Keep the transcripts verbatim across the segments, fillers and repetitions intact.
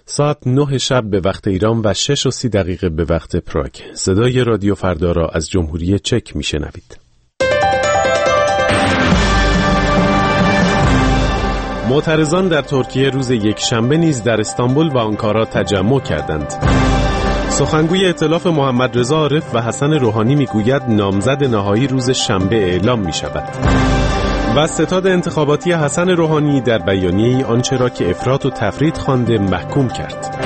ساعت نه شب به وقت ایران و شش و سی دقیقه به وقت پراگ. صدای رادیو فردا را از جمهوری چک میشنوید. معترضان در ترکیه روز یکشنبه نیز در استانبول و آنکارا تجمع کردند. سخنگوی ائتلاف محمد رضا عارف و حسن روحانی میگوید نامزد نهایی روز شنبه اعلام می شود. و ستاد انتخاباتی حسن روحانی در بیانیه‌ای آنچه را که افراط و تفرید خوانده محکوم کرد.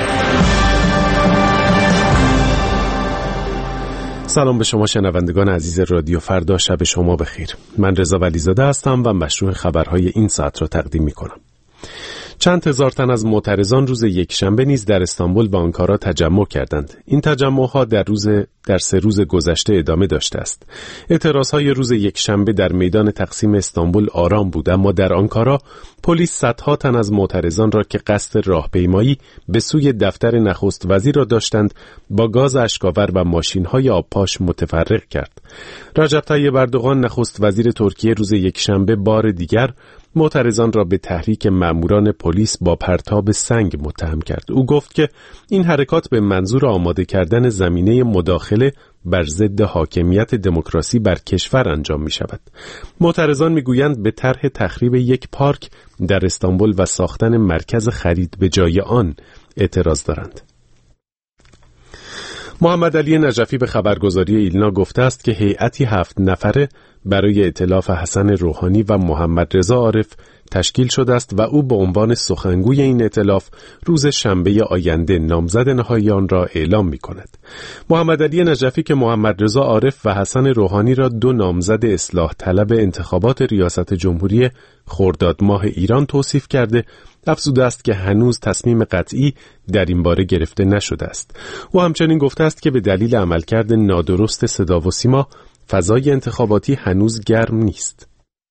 سلام به شما شنوندگان عزیز رادیو فردا، شب شما بخیر. من رضا ولیزاده هستم و مشروع خبرهای این ساعت را تقدیم می کنم. چند هزار تن از معترضان روز یکشنبه نیز در استانبول و آنکارا تجمع کردند. این تجمع‌ها در روز در سه روز گذشته ادامه داشته است. اعتراضهای روز یکشنبه در میدان تقسیم استانبول آرام بود، اما در آنکارا پلیس صدها تن از معترضان را که قصد راهپیمایی به سوی دفتر نخست وزیر را داشتند با گاز اشک‌آور و ماشین‌های آبپاش متفرق کرد. رجب طیب اردوغان نخست وزیر ترکیه روز یکشنبه بار دیگر معترضان را به تحریک ماموران پلیس با پرتاب سنگ متهم کرد. او گفت که این حرکات به منظور آماده کردن زمینه مداخله بر ضد حاکمیت دموکراسی بر کشور انجام می شود. معترضان می گویند به طرح تخریب یک پارک در استانبول و ساختن مرکز خرید به جای آن اعتراض دارند. محمد علی نجفی به خبرگزاری ایلنا گفته است که هیئتی هفت نفره برای ائتلاف حسن روحانی و محمد رضا عارف تشکیل شده است و او به عنوان سخنگوی این ائتلاف روز شنبه آینده نامزد نهایی آن را اعلام می کند. محمد علی نجفی که محمد رضا عارف و حسن روحانی را دو نامزد اصلاح طلب انتخابات ریاست جمهوری خرداد ماه ایران توصیف کرده، افزوده است که هنوز تصمیم قطعی در این باره گرفته نشده است. او همچنین گفته است که به دلیل عملکرد نادرست صدا و سیما فضای انتخاباتی هنوز گرم نیست.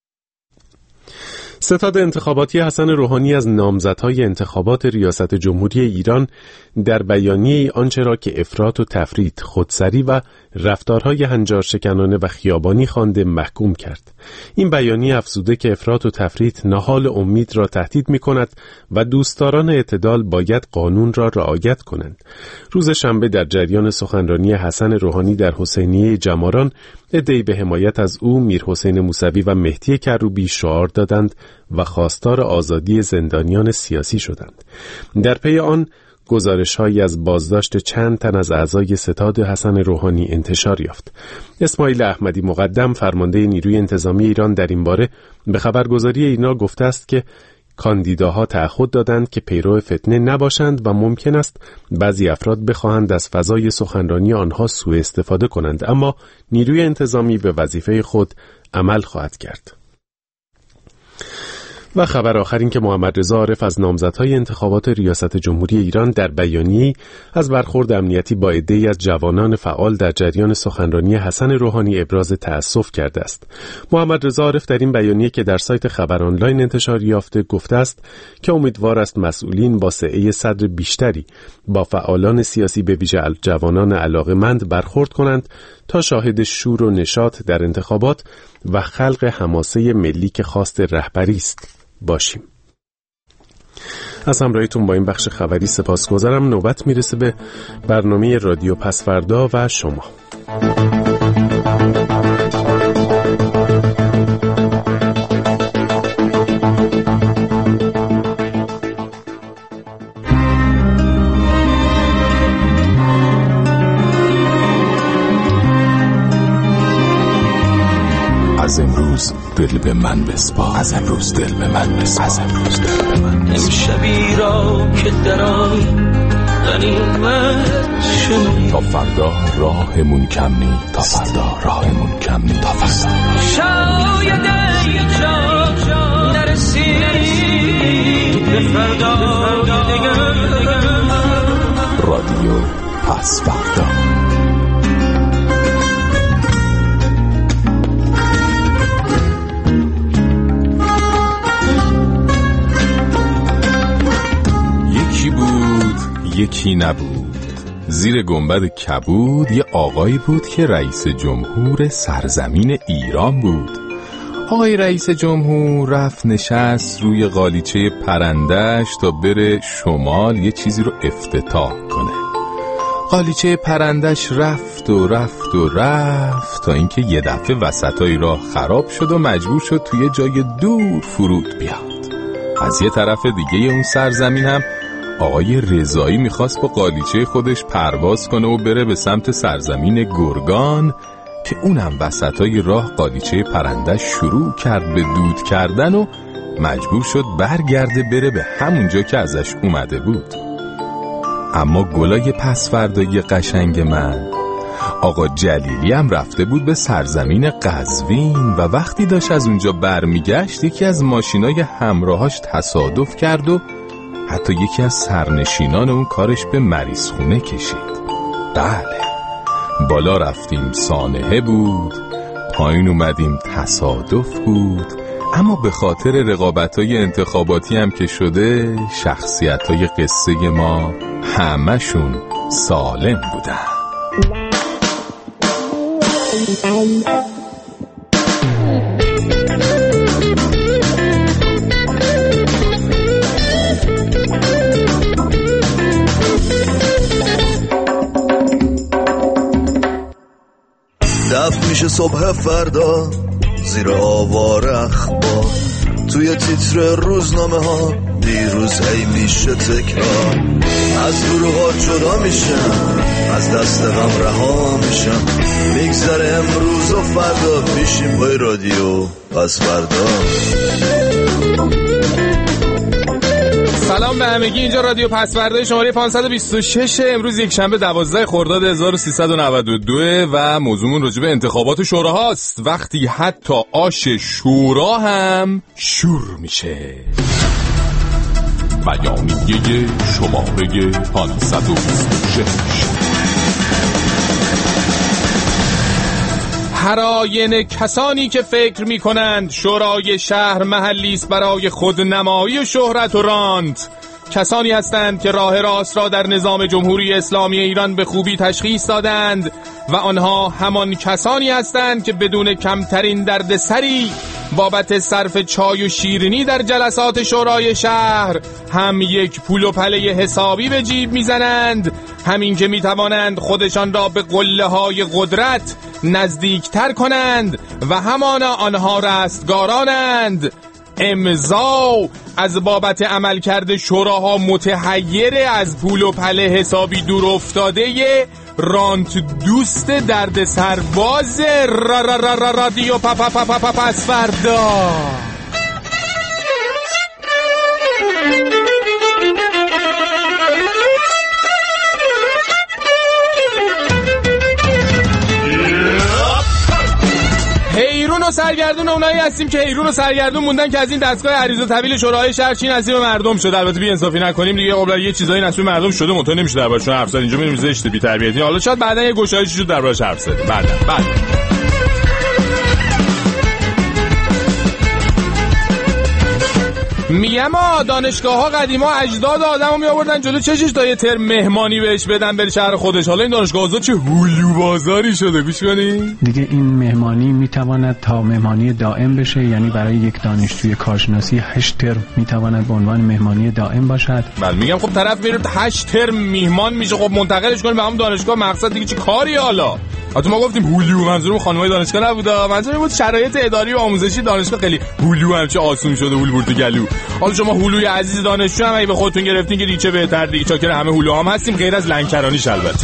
ستاد انتخاباتی حسن روحانی از نامزدهای انتخابات ریاست جمهوری ایران در بیانیه آنچه را که افراط و تفرید، خودسری و رفتارهای هنجارشکنانه و خیابانی خوانده محکوم کرد. این بیانیه افزوده که افراط و تفرید نهال امید را تهدید می کند و دوستداران اعتدال باید قانون را رعایت کنند. روز شنبه در جریان سخنرانی حسن روحانی در حسینیه جماران، عده‌ای به حمایت از او میرحسین موسوی و مهدی کروبی شعار دادند و خواستار آزادی زندانیان سیاسی شدند. در پی آن گزارش‌هایی از بازداشت چند تن از اعضای ستاد حسن روحانی انتشار یافت. اسماعیل احمدی مقدم فرمانده نیروی انتظامی ایران در این باره به خبرگزاری اینا گفته است که کاندیداها تعهد دادند که پیرو فتنه نباشند و ممکن است بعضی افراد بخواهند از فضای سخنرانی آنها سوء استفاده کنند، اما نیروی انتظامی به وظیفه خود عمل خواهد کرد. و خبر آخر این که محمد رضا عارف از نامزدهای انتخابات ریاست جمهوری ایران در بیانیه‌ای از برخورد امنیتی با عده‌ای از جوانان فعال در جریان سخنرانی حسن روحانی ابراز تأسف کرده است. محمد رضا عارف در این بیانیه که در سایت خبر آنلاین انتشار یافته گفته است که امیدوار است مسئولین با سعه صدر بیشتری با فعالان سیاسی به ویژه جوانان علاقه‌مند برخورد کنند تا شاهد شور و نشاط در انتخابات و خلق حماسه ملی که خواست رهبری است باشیم. از همراهیتون با این بخش خبری سپاسگزارم. نوبت میرسه به برنامه رادیو پسفردا و شما. از امروز دل به من بسپار، از امروز دل به من بسپار، از امروز دل به من بسپار. امشبی را که درای غنیمت شدی، تا فردا راهمون کم نی، تا فردا راهمون کم نی، تا فردا شاید یک جا نرسید به فردا دیگر. رادیو پسفردا. یکی نبود، زیر گنبد کبود یه آقایی بود که رئیس جمهور سرزمین ایران بود. آقای رئیس جمهور رفت نشست روی قالیچه پرندش تا بره شمال یه چیزی رو افتتاح کنه. قالیچه پرندش رفت و رفت و رفت تا اینکه یه دفعه وسطای راه خراب شد و مجبور شد توی جای دور فرود بیاد. از یه طرف دیگه اون سرزمین هم آقای رضایی میخواست با قالیچه خودش پرواز کنه و بره به سمت سرزمین گرگان که اونم وسطای راه قالیچه پرندش شروع کرد به دود کردن و مجبور شد برگرده بره به همونجا که ازش اومده بود. اما گلای پسفردایی قشنگ من، آقا جلیلی هم رفته بود به سرزمین قزوین و وقتی داشت از اونجا برمیگشت یکی از ماشینای همراهاش تصادف کرد و حتی یکی از سرنشینان اون کارش به مریض خونه کشید. بله، بالا رفتیم سانحه بود، پایین اومدیم تصادف بود، اما به خاطر رقابت‌های انتخاباتی هم که شده شخصیت‌های قصه ما همشون سالم بودن. دفع میشه صبح فردا زیر آوار اخبار، توی تیتر روزنامه ها دیروز هی میشه تکرار. از دروغات جدا میشم، از دست غم رها میشم، میگذره امروز و فردا میشیم پای رادیو پس فردا. سلام به همگی، اینجا رادیو پسورده شماره پانصد و بیست و شش. امروز یک شنبه دوازده خرداد هزار و سیصد و نود و دو و موضوعمون راجع به انتخابات شورا هاست. وقتی حتی آش شورا هم شور میشه. بیانیه شماره پانصد و بیست و شش. هر آینه کسانی که فکر می کنند شورای شهر محلی است برای خودنمایی و شهرت و رانت، کسانی هستند که راه راست را در نظام جمهوری اسلامی ایران به خوبی تشخیص دادند و آنها همان کسانی هستند که بدون کمترین دردسری بابت صرف چای و شیرینی در جلسات شورای شهر هم یک پول و پله حسابی به جیب میزنند، همین که میتوانند خودشان را به قله های قدرت نزدیکتر کنند و همانا آنها رستگارانند. امضا از بابت عملکرد شوراها متحیر از پول و پله حسابی دور افتاده رانت دوست درد سرباز را را را را رادیو پا پا پا پا پا پس فردا. حیرون و سرگردون اونایی هستیم که حیرون و سرگردون موندن که از این دستگاه عریض و طویل شورای شهر چی نصیب مردم شد. البته بی انصافی نکنیم دیگه، قبلا یه چیزایی نصیب مردم شده منتها نمیشه دربارشون حرف زد. اینجا میریم زشت بی تربیتی. حالا شاید بعدا یه گشایشی شد دربارش حرف زدیم. بعدا بعد میگم ها دانشگاه‌ها قدیما اجداد آدمو میآوردن جلو چشش تا یه ترم مهمانی بهش بدن بره شهر خودش. حالا این دانشگاه‌ها چه هولیو بازاری شده. گوش کنین دیگه این مهمانی میتواند تا مهمانی دائم بشه، یعنی برای یک دانشجوی کارشناسی هشت ترم میتواند به عنوان مهمانی دائم باشد. من میگم خب طرف میره هشت ترم میهمان میشه، خب منتقلش کنیم به همون دانشگاه. مقصد دیگه چی کاری؟ حالا حتی ما گفتیم هولیو، منظورم خانمای دانشگاه نبود، منظورم بود شرایط اداری و آموزشی دانشگاه خیلی هولیو هم چه آسون شده هول برد گلو. حالا شما هولوی عزیز دانشجو هم اگه به خودتون گرفتین که دیگه بهتر دیگه، چاکر همه هولو هم هستیم غیر از لنگرانیش. البته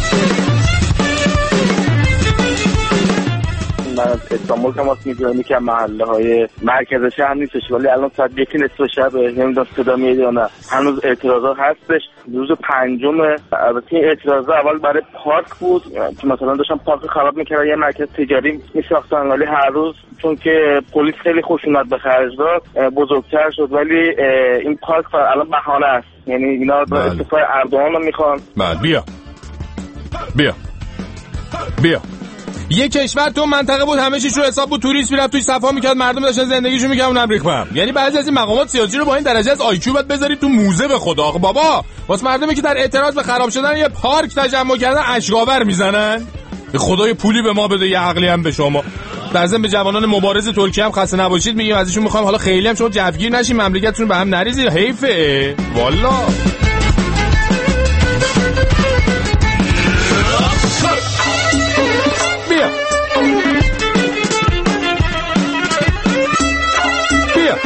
من از استانبول تماس میگیرم که محله های مرکز شهر نیستش، ولی الان ساعت یکی نصف شب نمیدونم صدا میاد یا نه، هنوز اعتراضا هستش. روز پنجم البته این اعتراضا اول برای پارک بود که مثلا داشتن پارک خراب میکردن، یه مرکز تجاری میساختن، ولی هر روز چون که پلیس خیلی خشونت به خرج داد بزرگتر شد. ولی این پارک الان بهانه است، یعنی اینا با استفای اردوغان رو میخوان. بعد بیا بیا بیا یه کشور تو منطقه بود همه چیش رو حساب بود، توریست میرفت توی صفا میکرد، مردم داشتن زندگیشو میکردن، اونم ریختم. یعنی بعضی از این مقامات سیاسی رو با این درجه از آی کیو باید بذارید تو موزه به خدا. آخه بابا واسه مردمی که در اعتراض به خراب شدن یه پارک تجمع کردن اشکاور میزنن. به خدای پولی به ما بده، یه عقلی هم به شما. در ضمن به جوانان مبارز ترکیه هم خسته نباشید میگیم، ازشون میخوام حالا خیلی هم شما جوگیر نشین، مملکتتون به هم نریزید، حیفه والا. بیا بیا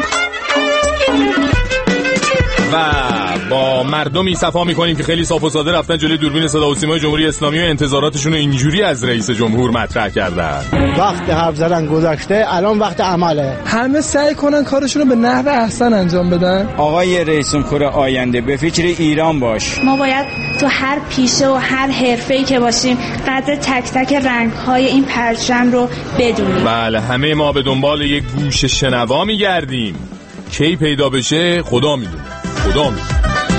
و با مردمی صفا میکنیم که خیلی صاف و ساده رفتن جلوی دوربین صدا و سیمای جمهوری اسلامی و انتظاراتشون رو اینجوری از رئیس جمهور مطرح کردن. وقت حرف زدن گذشته، الان وقت عمله. همه سعی کنن کارشون رو به نحو احسن انجام بدن. آقای رئیس جمهور آینده به فکر ایران باش. ما باید تو هر پیشه و هر حرفه‌ای که باشیم قدر تک تک رنگ‌های این پرچم رو بدونیم. بله همه ما به دنبال یک گوش شنوا میگردیم، کی پیدا بشه خدا میدونه، خدا میدونه.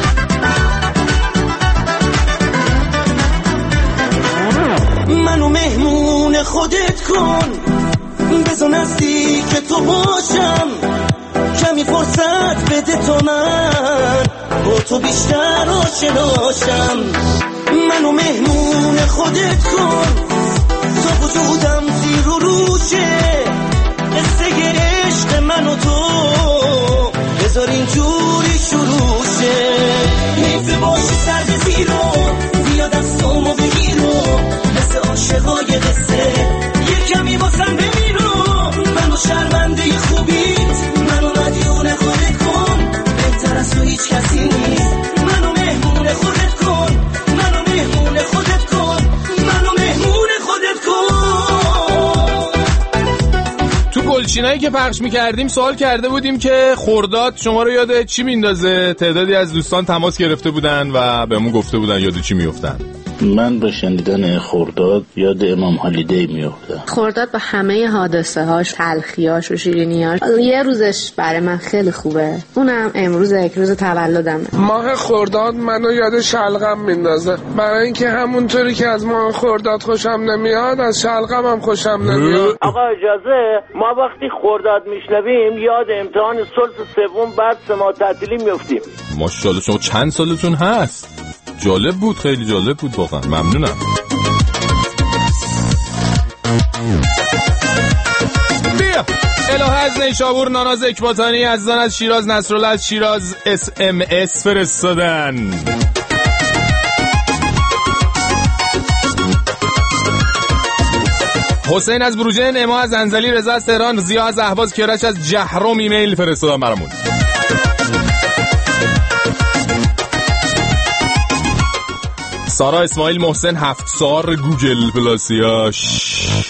منو مهمون خودت کن، بزو نزدیک تو باشم، کمی فرصت بده تو من با تو بیشتر آشناشم. منو مهمون خودت کن، تو وجودم زیر و روشه، قصه عشق من و تو بذار اینجوری شروع شه. حیف باشی سر به زیرو، بیا دستامو بگیرو، مثل عاشقای قصه یه کمی باسم بمیرو. منو شرمنده خوبیت، منو مدیون خودت کن، بهتر از تو هیچ کسی نیست. منو مهمون خودت کن، منو مهمون خودت کن، منو مهمون خودت کن. تو گلچینایی که پخش میکردیم سوال کرده بودیم که خرداد شما رو یاد چی میندازه؟ تعدادی از دوستان تماس گرفته بودن و بهمون گفته بودن یاد چی میافتن. من با شنیدن خرداد یاد امام هالیدی میافتم. خرداد با همه حادثه هاش، تلخیاش و شیرینیاش، یه روزش برای من خیلی خوبه، اونم امروز یک روز تولدمه. ماه خرداد منو یاد شلغم میندازه، برای اینکه همونطوری که از ماه خرداد خوشم نمیاد از شلغم هم خوشم نمیاد. آقا اجازه، ما وقتی خرداد میشنویم یاد امتحان ثلث سوم بعد سه ماه تعطیلی میافتیم. ماشاءالله شما چند سالتون هست؟ جالب بود، خیلی جالب بود واقعا، ممنونم. بیا الهه از نیشابور، ناناز اکباتانی عزیزان از شیراز، نصرالله از شیراز اس ام اس فرستادن. حسین از بروجه، اما از انزلی، رضا از تهران، زیا از اهواز، کرش از جهرم ایمیل فرستادن برامون. سارا اسماعیل محسن هفت سار گوگل پلاسیاش.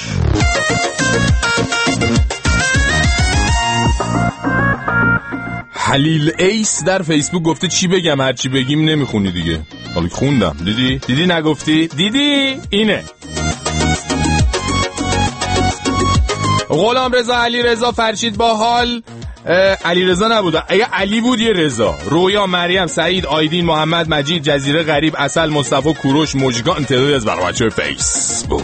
حلیل ایس در فیسبوک گفته چی بگم، هر چی بگیم نمیخونی دیگه. حالا خوندم، دیدی؟ دیدی نگفتی؟ دیدی؟ اینه. غلام رضا، علی رضا، فرشید با حال، علی رضا نبود، اگه علی بود یه رضا، رویا، مریم، سعید، آیدین، محمد، مجید، جزیره، غریب، اصل، مصطفی، کوروش، مجگان، تعدادی از بچه‌های فیسبوک.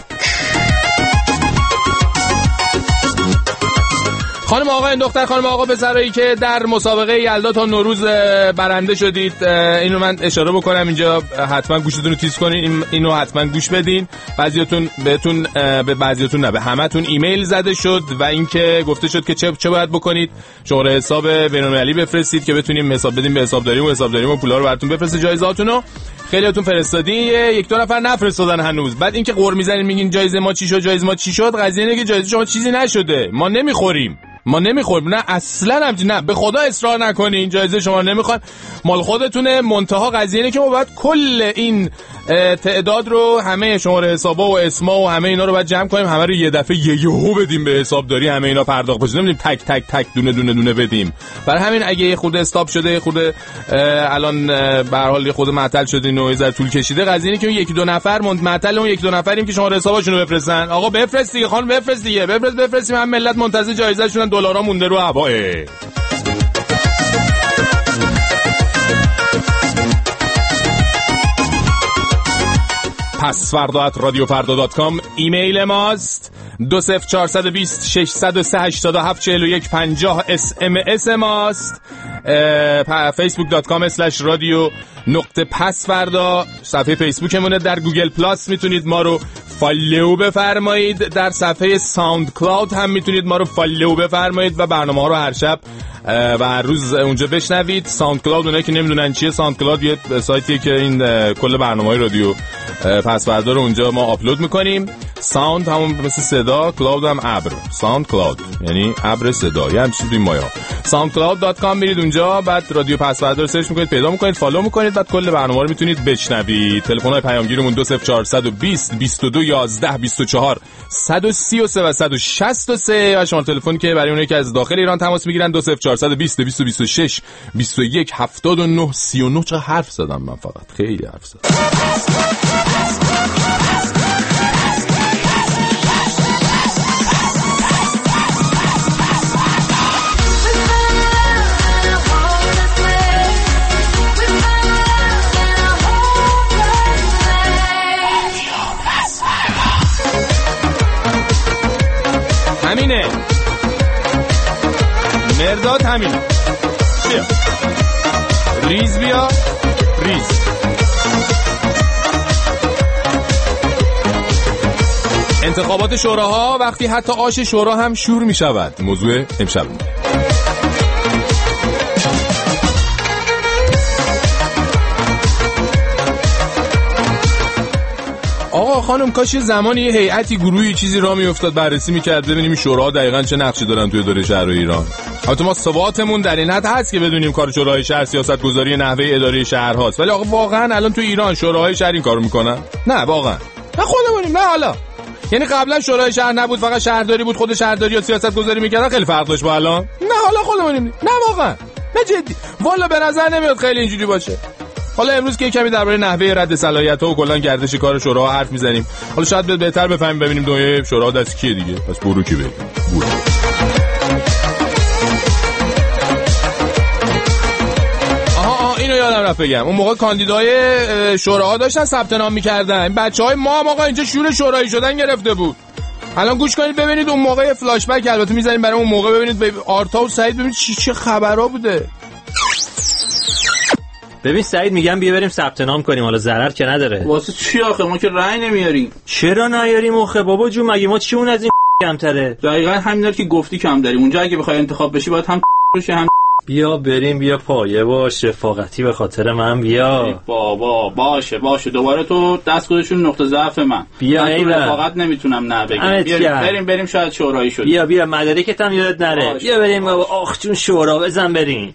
خانم آقا، این دختر خانم آقا پسرایی که در مسابقه یلدا تا نوروز برنده شدید، اینو من اشاره بکنم اینجا، حتما گوشتون رو تیز کنین، اینو حتما گوش بدین. بعضیاتون بهتون، به بعضیاتون نه، به همتون ایمیل زده شد و اینکه گفته شد که چه چه باید بکنید، شماره حساب بین‌المللی بفرستید که بتونیم حساب بدیم به حسابداریم و حسابداریم و پولا رو براتون بفرسته، جایزه‌هاتونو. خیلیاتون فرستادین، یک دو نفر نفرستادن هنوز. بعد اینکه قور میزنین میگین جایزه ما چی شد، جایزه ما چی شد، قضیه اینه که جایزه شما چیزی نشده، ما نمیخوریم. ما نمیخوریم، نه اصلا همچین، نه به خدا اصرار نکنین، جایزه شما نمیخوان، مال خودتونه. منتها قضیه اینه که ما باید کل این تعداد رو، همه شماره حسابا و اسما و همه اینا رو باید جمع کنیم، همه رو یه دفعه یه یهو بدیم به حسابداری، همه اینا پرداخت بشه، نمیدیم تک تک تک دونه دونه دونه بدیم. برای همین اگه یه خورده استاپ شده، یه خورده الان به هر حال یه خورده معطل شدین و یه ذره طول کشیده، قضیه اینه که یکی دو نفر معطل، اون یکی دو نفریم که شماره حساباشون رو بفرستن. آقا بفرست دیگه خانم، بفرست دیگه، بفرست بفرستیم، هم ملت منتظر جایزه شون، دلارا مونده رو هواه. پسوردا ات رادیو فردا دات کام ایمیل ماست. دو صفر چهارصد و بیست ششصد و سه هشتاد و هفت چهل و یک پنجاه اس ام اس ماست. فیسبوک دات کام اسلش رادیو نقطه پسوردا صفحه فیسبوکمونه. در گوگل پلاس میتونید ما رو فالو بفرمایید. در صفحه ساوند کلاود هم میتونید ما رو فالو بفرمایید و برنامه ها رو هر شب و هر روز اونجا بشنوید. ساوند کلاود، اونایی که نمیدونن چیه، ساوند کلاود یه سایتیه که این کل برنامه‌های رادیو پسوردا رو اونجا ما آپلود میکنیم. ساوند همون مثل صدا، کلاود هم ابر، ساوند کلاود یعنی ابر صدا، یه همچین توی مایا. ساوند کلاود دات کام میرید اونجا، بعد رادیو پسوردا رو سرچ میکنید، پیدا میکنید، فالو میکنید، بعد کل برنامه رو میتونید بشنوید. تلفن‌های پیامگیرمون دو صفر چهار یک صفر بیست و دو یازده بیست و چهار صد و سی و سه و صد و شصت و سه و شماره تلفن که برای اونایی که از داخل ایران تماس میگیرن دو صفر چهار بیست بیست و بیست و شش بیست و یک هفتاد و نه سی و نه. چه حرف زدم من، فقط خیلی حرف زدم. همینه مرداد، همینه. بیا ریز، بیا ریز. انتخابات شوراها وقتی حتی آش شورا هم شور می شود. موضوع امشب آقا خانم، کاش یه زمانی یه هیئتی، گروهی، چیزی راه میافتاد بررسی میکرد ببینیم شورا دقیقاً چه نقشی دارن توی اداره شهر ایران. البته ما ثباتمون در این حد هست که بدونیم کار شورای شهر سیاست‌گذاری نحوه اداره شهرهاست، ولی آقا واقعاً الان توی ایران شوراهای شهر این کارو میکنن؟ نه واقعاً. نه خودمونیم، نه حالا. یعنی قبلا شورای شهر نبود، فقط شهرداری بود، خود شهرداری و سیاست‌گذاری میکردن، خیلی فرق داشت با الان؟ نه حالا خودمونیم. نه واقعاً. نه جدی. والا به نظر نمیاد خیلی اینجوری باشه. حالا امروز که کمی درباره نحوه رد صلاحیت‌ها و کلا گردش کار شورا حرف میزنیم. حالا شاید بهتر بفهمیم ببینیم دنیای شورا دست کیه دیگه. پس برو کی بریم. برو. آها آها اینو یادم رفت بگم. اون موقع کاندیدای شوراها داشتن ثبت نام می‌کردن. بچه‌های ما هم آقا اینجا شور شورایی شدن گرفته بود. الان گوش کنید ببینید اون موقع فلاش بک البته می‌ذاریم برای اون موقع، ببینید به آرتا و سعید ببینید چی چه خبرا بوده. ببین سعید، میگم بیا بریم ثبت نام کنیم، حالا ضرر که نداره. واسه چی آخه؟ ما که رأی نمیاریم. چرا نیاریم آخه بابا جون؟ مگه ما چیمون از این کمتره؟ دقیقاً همینا که گفتی کم داریم. اونجا اگه بخوای انتخاب بشی باید هم بشه هم. بیا بریم، بیا پایه باش، رفاقتی به خاطر من بیا. بابا باشه باشه، دوباره تو دست گذاشتون نقطه ضعف من. بیا من تو رفاقت نمیتونم نه بگم. بیا بریم بریم شاید شورایی شد. بیا بیا مدارکت هم یادت نره. باشه. بیا بریم بابا. آخ جون شورا بزن بریم.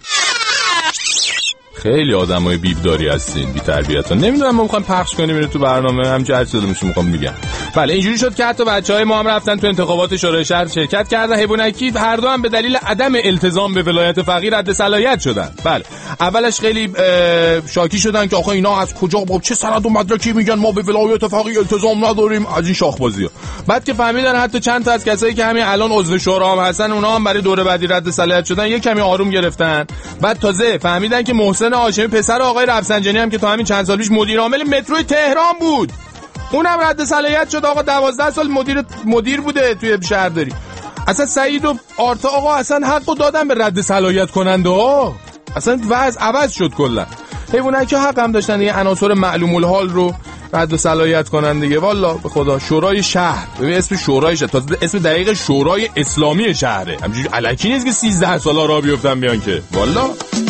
خیلی آدمای بیبداری هستین، بی تربیتان. نمیدونم ما میخوایم پخش کنیم اینو تو برنامه، همینجوری هر چیزی میشه میخوام میگم. بله اینجوری شد که حتی بچهای ما هم رفتن تو انتخابات شورای شهر شرکت کردن. حیوانکی هر دو هم به دلیل عدم التزام به ولایت فقیه رد صلاحیت شدن. بله اولش خیلی شاکی شدن که آخه اینا از کجا با چه سند و مدرکی میگن ما به ولایت فقیه التزام نداریم، از این شاخبازی‌ها. بعد که فهمیدن حتی چند تا از کسایی که همین الان عضو شورا هم هستن اونا هم برای دوره بعدی رد صلاحیت شدن، یک کمی آروم گرفتن. بعد تازه فهمیدن که محسن هاشمی پسر آقای رفسنجانی هم که تا همین چند سال پیش مدیر عامل مترو تهران بود، اونم رد صلاحیت شد. آقا دوازده سال مدیر مدیر بوده توی شهرداری. اصلا سعید و آرتا آقا اصلا حقو دادن به رد صلاحیت کننده ها. اصلا وضع عوض شد کلا. حیوانایی که حق هم داشتن دیگه عناصر معلوم الحال رو رد صلاحیت کنن دیگه. والا به خدا شورای شهر، ببین اسم شورای شهر تا اسم دقیق شورای اسلامی شهره، همینجوری الکی نیست که سیزده سالا راه بیفتن بیان که. والا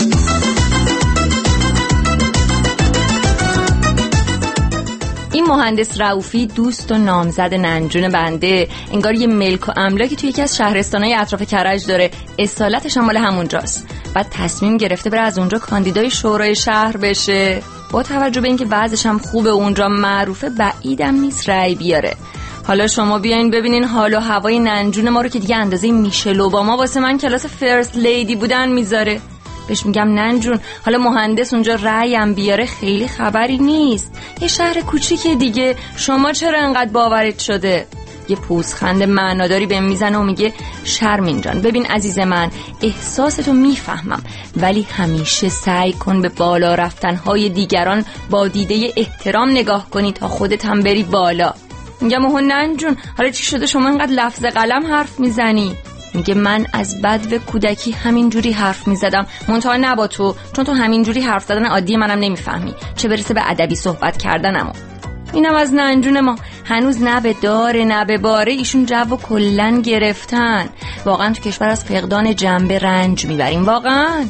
این مهندس رؤوفی دوست و نامزد ننجون بنده، انگار یه ملک و املاکی توی یکی از شهرستان‌های اطراف کرج داره، اصالتش هم مال همونجاست. بعد تصمیم گرفته بره از اونجا کاندیدای شورای شهر بشه. با توجه به اینکه وضعش هم خوبه اونجا معروفه، بعیدم نیست رأی بیاره. حالا شما بیاین ببینین حال و هوای ننجون ما رو که دیگه اندازه میشل اوباما واسه من کلاس فرست لیدی بودن میذاره. بهش میگم ننجون حالا مهندس اونجا رأیم بیاره خیلی خبری نیست، یه شهر کوچیکه دیگه، شما چرا انقدر باورت شده؟ یه پوزخند معناداری بهم میزنه و میگه شرمین جان ببین عزیز من، احساستو میفهمم، ولی همیشه سعی کن به بالا رفتنهای دیگران با دیده احترام نگاه کنی تا خودت هم بری بالا. میگم اوه ننجون حالا چی شده شما اینقدر لفظ قلم حرف میزنی؟ میگه من از بدو کودکی همینجوری حرف میزدم، منتها نه با تو، چون تو همینجوری حرف زدن عادی منم نمیفهمی، چه برسه به ادبی صحبت کردنمو. اینم از ننجون ما. هنوز نه به داره نه به باره ایشون جو کلن گرفتن. واقعا تو کشور از فقدان جنبه رنج میبریم واقعا.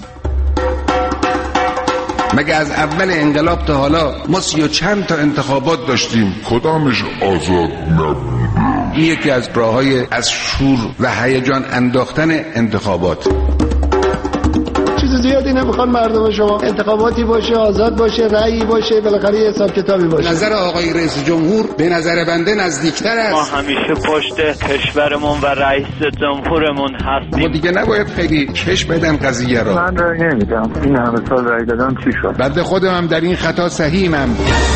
مگه از اول انقلاب تا حالا ما سی و چند تا انتخابات داشتیم، کدامش آزاد نبوده؟ این یکی از راه‌های از شور و هیجان انداختن انتخابات. چیز زیادی نمیخوان مردم شما، انتخاباتی باشه، آزاد باشه، رأیی باشه، بالاخره یه حساب کتابی باشه. نظر آقای رئیس جمهور به نظر بنده نزدیکتر است. ما همیشه پشت کشورمون و رئیس جمهورمون هستیم. ما دیگه نباید خیلی کش بدن قضیه را. من رأی نمیدم. این همه سال رأی دادم چی شد؟ بنده خودم هم در این خطا صحیحم.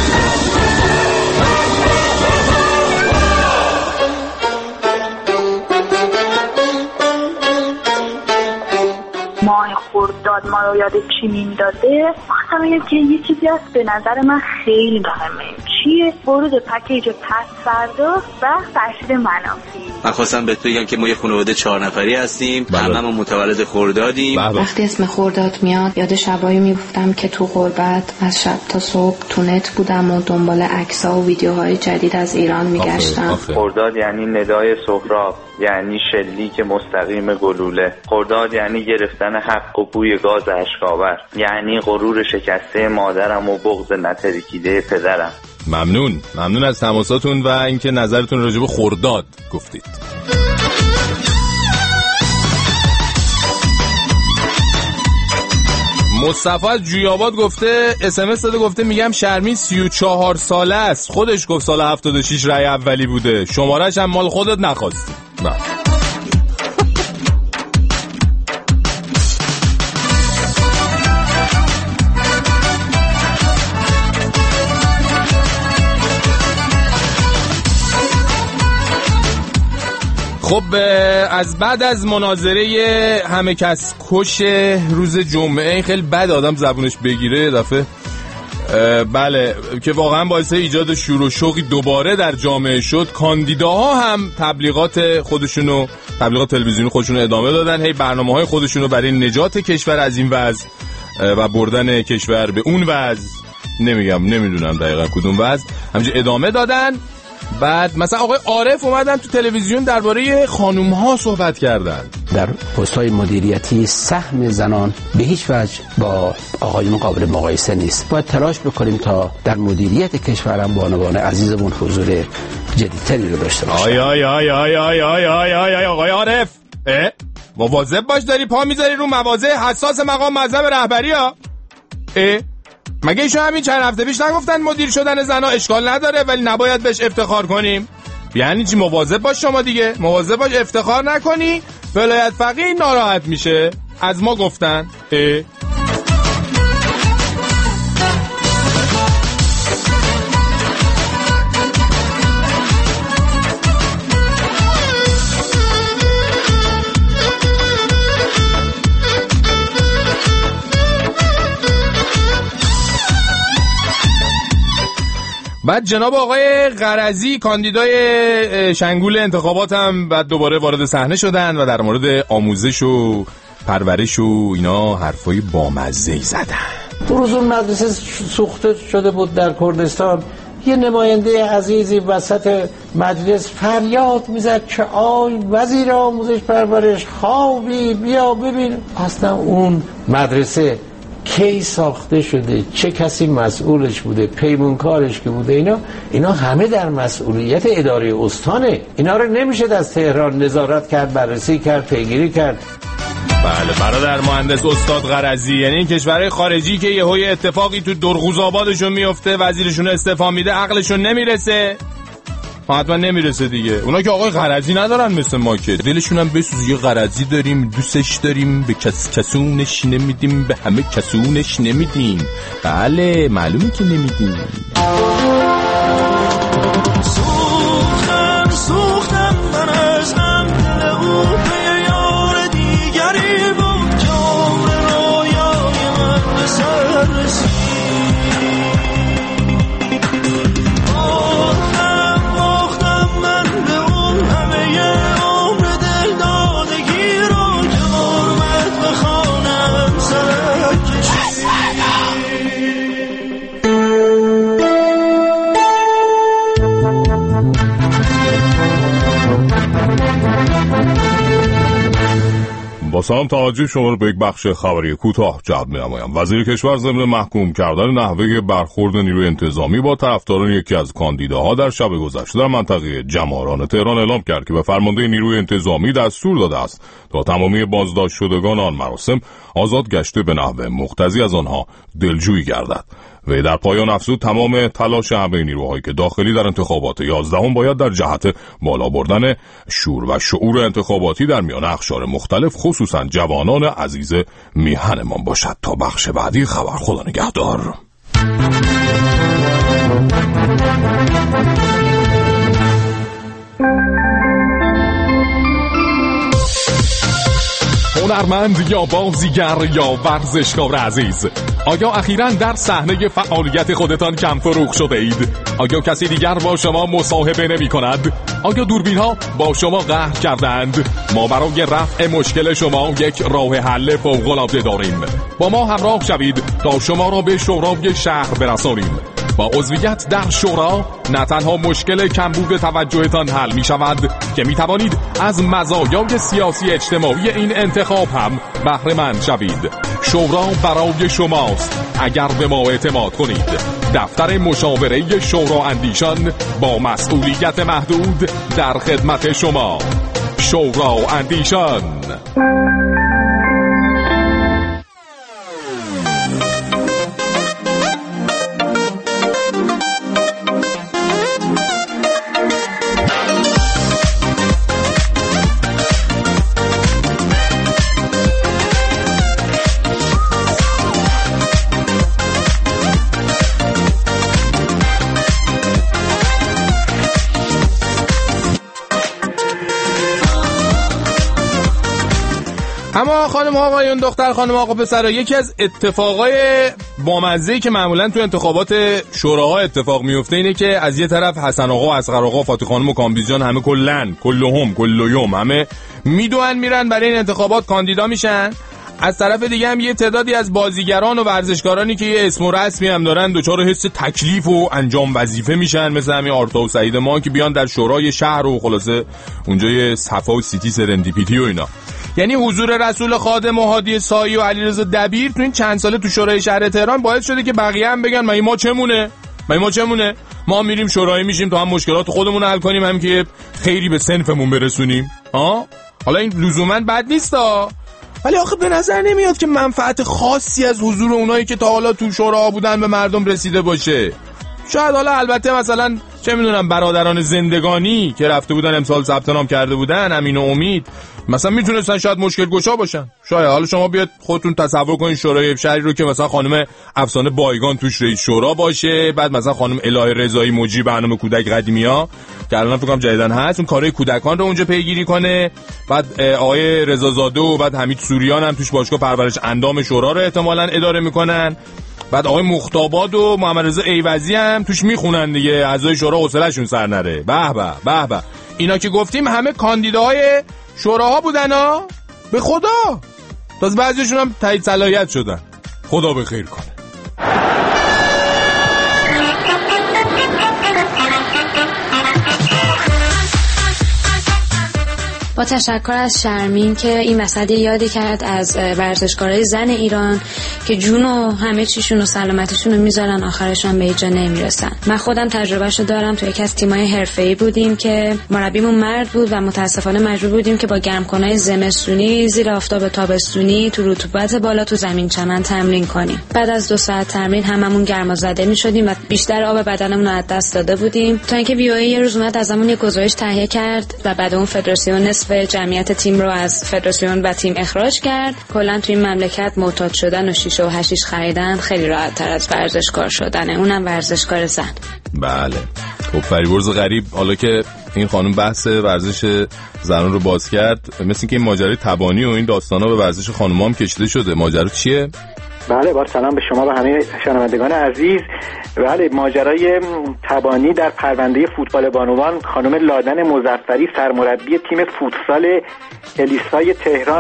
ماه خرداد ما رو یاد چی میندازه؟ خواستم بگم که یه چیزی هست به نظر من خیلی مهمه. چیه؟ ورود پکیج پس فردا و فرشید منافی. من خواستم بهت بگم که ما یه خانواده چهار نفری هستیم، هممون متولد خردادیم. وقتی اسم خرداد میاد یاد شبایی میفتم که تو غربت از شب تا صبح تو نت بودم و دنبال عکس‌ها و ویدیوهای جدید از ایران میگشتم. خرداد یعنی ندای سهراب، یعنی شلیک مستقیم گلوله. خرداد یعنی گرفتن حق و بوی گاز اشکاور، یعنی غرور شکسته مادرم و بغض نترکیده پدرم. ممنون ممنون از تماساتون و اینکه نظرتون راجع به خرداد گفتید. مصطفی از جویاباد گفته اس ام اس داده، گفته میگم شرمی سی و چهار ساله است، خودش گفت سال هفتاد و شش رأی اولی بوده، شماره‌اش هم مال خودت نخواستی. نه خب از بعد از مناظره همه کس کش روز جمعه، خیلی بد آدم زبونش بگیره دفعه، بله، که واقعا باعث ایجاد شور و شوقی دوباره در جامعه شد. کاندیداها هم تبلیغات خودشونو، تبلیغات تلویزیونی خودشونو ادامه دادن، هی برنامه‌های خودشونو برای نجات کشور از این وضع و بردن کشور به اون وضع، نمیگم نمیدونم دقیقا کدوم وضع، همینجوری ادامه دادن. بعد مثلا آقای عارف اومدن تو تلویزیون درباره خانوم‌ها صحبت کردن. در پست‌های مدیریتی سهم زنان به هیچ وجه با آقایون قابل مقایسه نیست. باید تلاش بکنیم تا در مدیریت کشورم بانوان عزیزمون حضور جدیدتری رو داشته باشن. آی آی آی آی آی آی آی آی آی آقای عارف، مواظب باش داری پا میذاری رو مواضع حساس مقام معظم رهبری ها. اه مگه ایشون همین چند هفته پیش نگفتن مدیر شدن زنا اشکال نداره ولی نباید بهش افتخار کنیم؟ یعنی چی؟ مواظب باش شما دیگه، مواظب باش افتخار نکنی، ولایت فقیه ناراحت میشه. از ما گفتن. اه بعد جناب آقای غرضی کاندیدای شنگول انتخابات هم بعد دوباره وارد صحنه شدن و در مورد آموزش و پرورش و اینا حرفای بامزه‌ای زدن. دو روز اون مدرسه سوخته شده بود در کردستان، یه نماینده عزیزی وسط مجلس فریاد میزد که آی وزیر آموزش پرورش خوابی بیا ببین اصلا اون مدرسه کی ساخته شده، چه کسی مسئولش بوده، پیمونکارش که بوده، اینا اینا همه در مسئولیت اداره استانه. اینا رو نمیشه از تهران نظارت کرد، بررسی کرد، پیگیری کرد. بله برادر مهندس استاد غرضی، یعنی این کشورهای خارجی که یهو یه اتفاقی تو درغوز آبادشون میفته، وزیرشون استعفا میده، عقلشون نمیرسه. حتما نمیرسه دیگه. اونا که آقای غرضی ندارن مثل ما که دلشون هم بسوز، یه غرضی داریم دوستش داریم، به کس کسونش نمیدیم، به همه کسونش نمیدیم. بله معلومه که نمیدیم. سوختم سوختم من از هم دل او به یار دیگری بود، جام رویای من به سر رسید. سلام، توجه شما رو به یک بخش خبری کوتاه جلب می‌نمایم. وزیر کشور ضمن محکوم کردن نحوه برخورد نیروی انتظامی با طرفداران یکی از کاندیداها در شب گذشته در منطقه جماران تهران اعلام کرد که به فرمانده نیروی انتظامی دستور داده است تا تمامی بازداشت شدگان آن مراسم آزاد گشته به نحو مقتضی از آنها دلجویی گردد. و در پایان افزود تمام تلاش همه نیروهایی که داخلی در انتخابات یازدهم باید در جهت بالا بردن شور و شعور انتخاباتی در میان اقشار مختلف خصوصا جوانان عزیز میهنمان باشد. تا بخش بعدی خبر، خدا نگهدار. هنرمند یا بازیگر یا ورزشکار عزیز، آیا اخیراً در صحنه فعالیت خودتان کم فروغ شده اید؟ آیا کسی دیگر با شما مصاحبه نمی کند؟ آیا دوربین ها با شما قهر کردند؟ ما برای رفع مشکل شما یک راه حل فوق‌العاده داریم. با ما همراه شوید تا شما را به شورای شهر برسانیم. با عضویت در شورا نه تنها مشکل کمبود توجهتان حل می شود که می توانید از مزایای سیاسی اجتماعی این انتخاب هم بهره مند شوید. شورا برای شماست اگر به ما اعتماد کنید. دفتر مشاوره شورا اندیشان با مسئولیت محدود در خدمت شما. شورا اندیشان. اما خانم آقایون، دختر خانم آقا پسرها، یکی از اتفاقای بامزه‌ای که معمولا تو انتخابات شوراها اتفاق میفته اینه که از یه طرف حسن آقا، اصغر آقا، فاطمه خانم و کامبیز جان همه کلن کلهم کلیوم همه میدوئن میرن برای این انتخابات کاندیدا میشن. از طرف دیگه هم یه تعدادی از بازیگران و ورزشکارانی که یه اسم و رسمی هم دارن دچار حس تکلیف و انجام وظیفه میشن، مثل همین آرتا و سعید ما که بیان در شورای شهر و خلاصه اونجا یه صفا و سیتی سرندیپیتی و اینا. یعنی حضور رسول خادم و هادی سایی و علیرضا دبیر تو این چند ساله تو شورای شهر تهران باعث شده که بقیه هم بگن ما ما چمونه ما ما چمونه ما میریم شورای میشیم تا هم مشکلات خودمون رو حل کنیم، هم که خیری به صنفمون برسونیم. ها حالا این لزوما بد نیستا، ولی آخه به نظر نمیاد که منفعت خاصی از حضور اونایی که تا حالا تو شورا بودن به مردم رسیده باشه. شاید حالا البته مثلا چه میدونم برادران زندگانی که رفته بودن امسال ثبت نام کرده بودن، امین و امید، مثلا میتونستن شاید مشکل گشا باشن. شاید حالا شما بیاد خودتون تصور کنین شورای شهری رو که مثلا خانم افسانه بایگان توش رئیس شورا باشه، بعد مثلا خانم الهه رضایی مجری برنامه کودک قدیمی‌ها که الان فکر کنم جدیدن هست اون کارهای کودکان رو اونجا پیگیری کنه، بعد آقای رضازاده و بعد حمید سوریان هم توش باشگاه پرورش اندام شورا رو احتمالاً اداره میکنن، بعد آقای مختاباد و محمد رضا ایوزی هم توش میخونن دیگه، اعضای شورا حوصله‌شون سر نره. به به به به، اینا که گفتیم همه کاندیداهای شوراها بودن ها، به خدا تازه بعضیشون هم تایید صلاحیت شدن. خدا به خیر کنه. با تشکر از شرمین که این وسط یادی کرد از ورزشکارای زن ایران که جون و همه چیشون و سلامتیشون رو میذارن آخرشون به هیچ جا نمیرسن. من خودم تجربهشو دارم، تو یکی از تیمای حرفه‌ای بودیم که مربیمون مرد بود و متاسفانه مجبور بودیم که با گرمکنای زمستونی زیر آفتاب تابستونی تو رطوبت بالا تو زمین چمن تمرین کنیم. بعد از دو ساعت تمرین هممون گرمازده میشدیم و بیشتر آب بدنمون رو از دست داده بودیم تا اینکه وی او ای یه روز اومد ازمون یه گزارش تهیه کرد و بعد اون فدراسیون و جمعیت تیم رو از فدراسیون و تیم اخراج کرد. کلا تو این مملکت معتاد شدن و شیشه و حشیش خریدن خیلی راحت تر از ورزشکار شدنه، اونم ورزشکار زن. بله خب فریبرز غریب، حالا که این خانم بحث ورزش زنان رو باز کرد، مثل اینکه این ماجرای تبانی و این داستانا به ورزش خانم‌ها هم کشیده شده. ماجرا چیه؟ بله با سلام به شما و همه شنوندگان عزیز. بله ماجرای تبانی در پرونده فوتبال بانوان، خانم لادن مظفری سرمربی تیم فوتسال الیسای تهران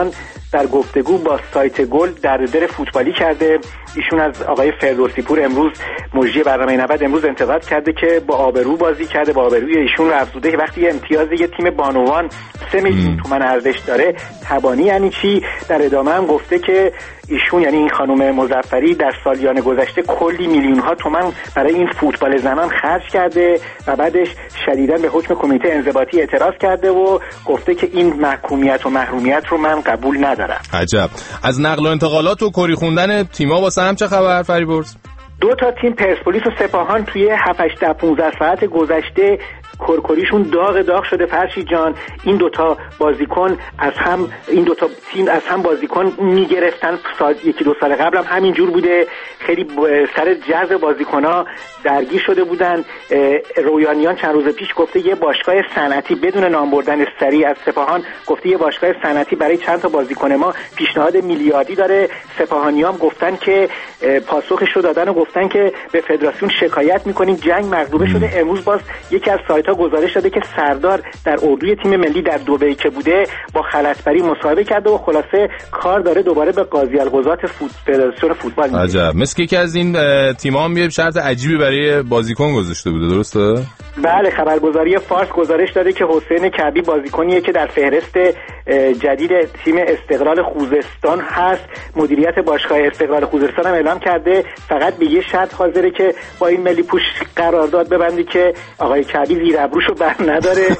در گفتگو با سایت گل در در فوتبالی کرده. ایشون از آقای فردوسی پور امروز مجری برنامه نود امروز انتقاد کرده که با آبرو بازی کرده، با آبروی ایشون رو افزوده که وقتی امتیاز یه تیم بانوان سه میلیون تومان ارزش داره تبانی یعنی چی. در ادامه هم گفته که ایشون یعنی این خانم مظفری در سالیان گذشته کلی میلیون ها تومان برای این فوتبال زنان خرج کرده و بعدش شدیداً به حکم کمیته انضباطی اعتراض کرده و گفته که این محکومیت و محرومیت رو من قبول ندارم. عجب. از نقل و انتقالات و کری خوندن تیم‌ها واسه هم چه خبر فریبرز؟ دو تا تیم پرسپولیس و سپاهان توی هفت هشت پانزده ساعت گذشته کرکریشون داغ داغ شده. فرشید جان این دوتا بازیکن از هم این دوتا تیم از هم بازیکن میگرفتن. سال یکی دو سال قبل هم همین جور بوده. خیلی سر جذب بازیکن‌ها درگیر شده بودن. رویانیان چند روز پیش گفته یه باشگاه صنعتی بدون نام بردن سریع از سپاهان گفته یه باشگاه صنعتی برای چند تا بازیکن ما پیشنهاد میلیاردی داره. سپاهانیام گفتن که پاسخش رو دادن و گفتن که به فدراسیون شکایت میکنیم، جنگ مغلوبه شده. امروز باز یکی از سایت‌ها گزارش داده که سردار در اردوی تیم ملی در دبی که بوده با خلطبری مصاحبه کرده و خلاصه کار داره دوباره به قاضی القضات فدراسیون فوتبال میده. عجب. مثل که از این تیم‌ها هم یه شرط عجیبی برای بازیکن گذاشته بوده، درسته؟ بله، خبرگزاری فارس گزارش داده که حسین کعبی بازیکنیه که در فهرست جدید تیم استقلال خوزستان هست. مدیریت باشگاه استقلال خوزستان هم اعلام کرده فقط به یه شرط حاضره که با این ملی پوش قرارداد ببندی که آقای کعبی زیر ابروشو بر نداره.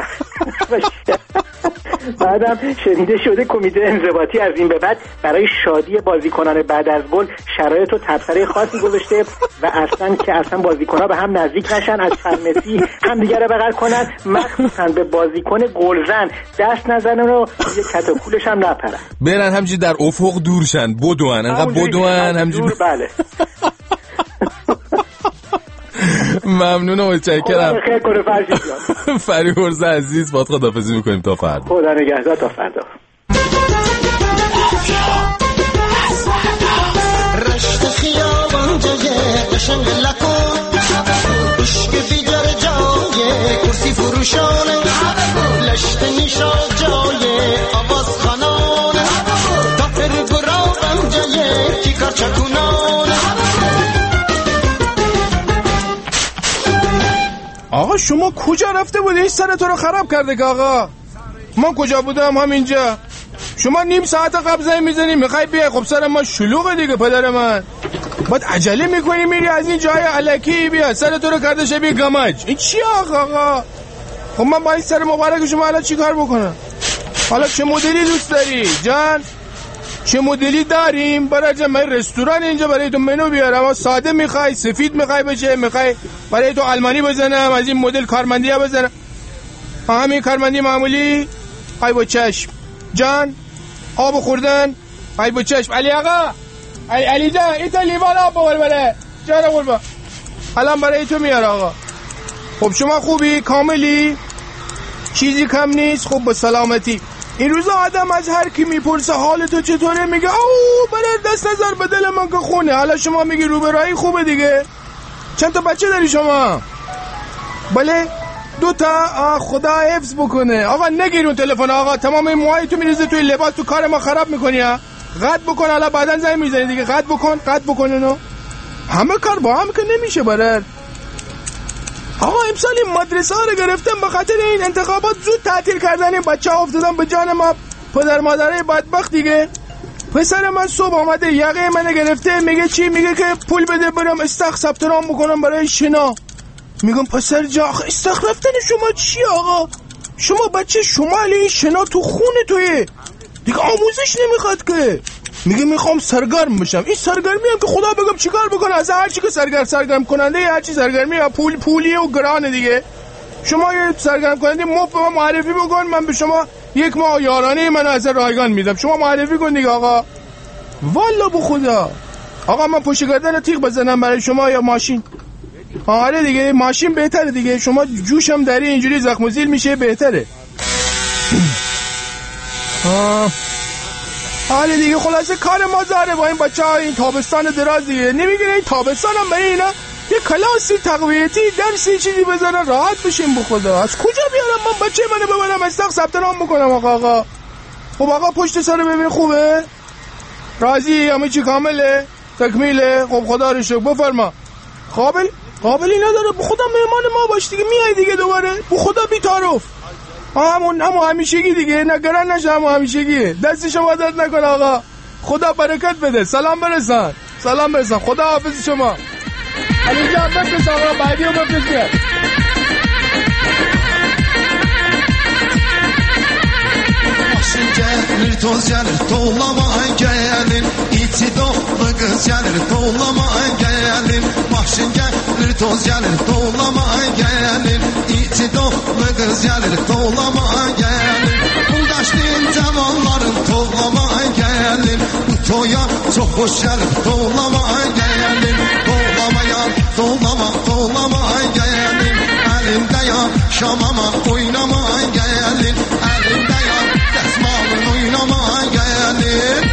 بعدم شنیده شده کمیته انضباطی از این به بعد برای شادی بازیکنان بعد از گل شرایط و تبصره خاصی گذاشته و اصلا که اصلا بازیکن‌ها به هم نزدیک نشن، از فرمسی هم دیگه رو بغل کنن، مخصوصا به بازیکن گلزن دست نزنن و یه کتاکولش هم نپرن، برن همجوری در افق دورشن، بدون انقدر بدون همجوری. بله. ممنون و متشکرم. خیلی کنه فرشید جان. فریبرز عزیز باهات خداحافظی میکنیم تا فردا. خدا نگهدار تا فردا. رشت خیابان جای قشنگ لکن عشق دیگر جای کرسی فروشانه لشت نیشا جای آواز خانانه داتر گرابم جای کیکار چکونانه. آقا شما کجا رفته بودی؟ این سر تو رو خراب کرده که آقا. ما کجا بودم؟ همینجا. شما نیم ساعت قبل زنگ میزنی میخوای بیای، خب سر ما شلوغه دیگه پدر من. بعد عجله میکنی میری از این جای الکی بیا، سر تو رو کرده شبیه گمج. این چی آقا آقا؟ خب من با این سر مبارک شما الان چی کار بکنم؟ حالا چه مدلی دوست داری جان؟ چه مدلی داریم؟ برای من رستوران اینجا برای تو منو بیارم. ساده میخوای، سفید میخوای بشه، میخوای برای تو آلمانی بزنم، از این مدل کارمندی ها بزنم؟ همین کارمندی معمولی؟ ای با چشم جان. آب خوردن؟ ای با چشم. علی آقا، ای علی جان این تا لیوان آب ببر بره جان قربان. الان برای تو میار آقا. خب شما خوبی؟ کاملی؟ چیزی کم نیست؟ خب با سلامتی. این روزا آدم از هر کی میپرسه حال تو چطوره میگه اوه برای دست نظر به دل من که خونه. حالا شما میگی رو به راهی خوبه دیگه. چند تا بچه داری شما؟ بله دو تا. خدا حفظ بکنه. آقا نگیر اون تلفن آقا، تمام این موهای تو میریزه توی لباس، تو کار ما خراب میکنی ها. قطع بکن، حالا بعدن زنگ میزنی دیگه. قطع بکن قطع بکن اینو. همه کار با هم که نمیشه برات. آقا امسال این مدرسه ها رو گرفتن به خاطر این انتخابات زود تعطیل کردن. این بچه ها افتادن به جان ما پدر مادره بدبخت دیگه. پسر من صبح آمده یقه منو گرفته میگه چی؟ میگه که پول بده برم استخ ثبت نام بکنم برای شنا. میگم پسر جا استخ رفتن شما چی آقا؟ شما بچه شمالی، شنا تو خون توی دیگه، آموزش نمیخواد که. میگه میخوام سرگرم بشم. این سرگرمی هم که خدا بگم چیکار بکنه؟ از هر چی که سرگرم سرگرم کننده هر چی سرگرمی یا پول پولیه و گرانه دیگه. شما یه سرگرم کننده مفت به من معرفی بکن، من به شما یک ماه یارانه منو از رایگان میدم. شما معرفی کن دیگه آقا. والا به خدا آقا من پشت گردن تیغ بزنم برای شما یا ماشین؟ آره دیگه ماشین بهتره دیگه. شما جوشم داری اینجوری زخم و زیل میشه بهتره. آه حالا دیگه خلاصه کار ما زاره با این بچه ها این تابستان دراز دیگه. نمیگه این تابستان هم برای اینا یه کلاسی تقویتی درسی چیزی بزنن راحت بشیم. بخدا از کجا بیارم من بچه منو ببرم استخ ثبت نام بکنم آقا؟ آقا خب آقا پشت سر ببین خوبه؟ راضی؟ همه چی کامله؟ تکمیله؟ خب خدا رو شکر. بفرما. قابل قابلی نداره. بو خدا مهمان ما باش دیگه. میای دیگه دوباره. بو خدا بی تعارف. همون همون همیشگی دیگه. نگران نشه، همون همیشگیه. دست شما درد نکنه آقا. خدا برکت بده. سلام برسان. سلام برسان. خدا حافظ شما. علی جان بفرست آقا، بعدی رو بفرست بیاد. Başın gelir toz gelir tollama gelir İçi dolu kız gelir tollama gelir Başın gelir toz gelir tollama gelir İçi dolu kız gelir tollama gelir Buldaşlıyım cavanların tollama gelir Bu toya çok hoş gelir tollama gelir Tollamaya tollama tollama gelir Elimde ya şamama oynama gelir Elimde ya desmalın oynama gelir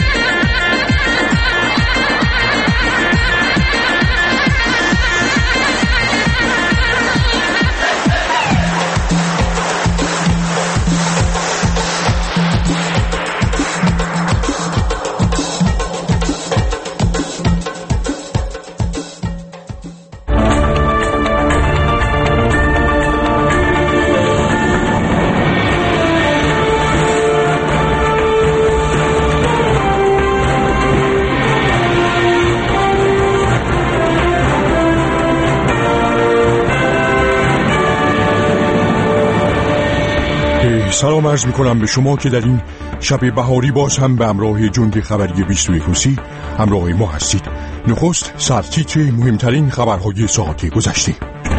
سلام عرض میکنم به شما که در این شب بهاری باز هم به همراه جنگ خبری بیست و یک روسی همراه ما هستید. نخست سرتیتر مهمترین خبرهای ساعت گذشته.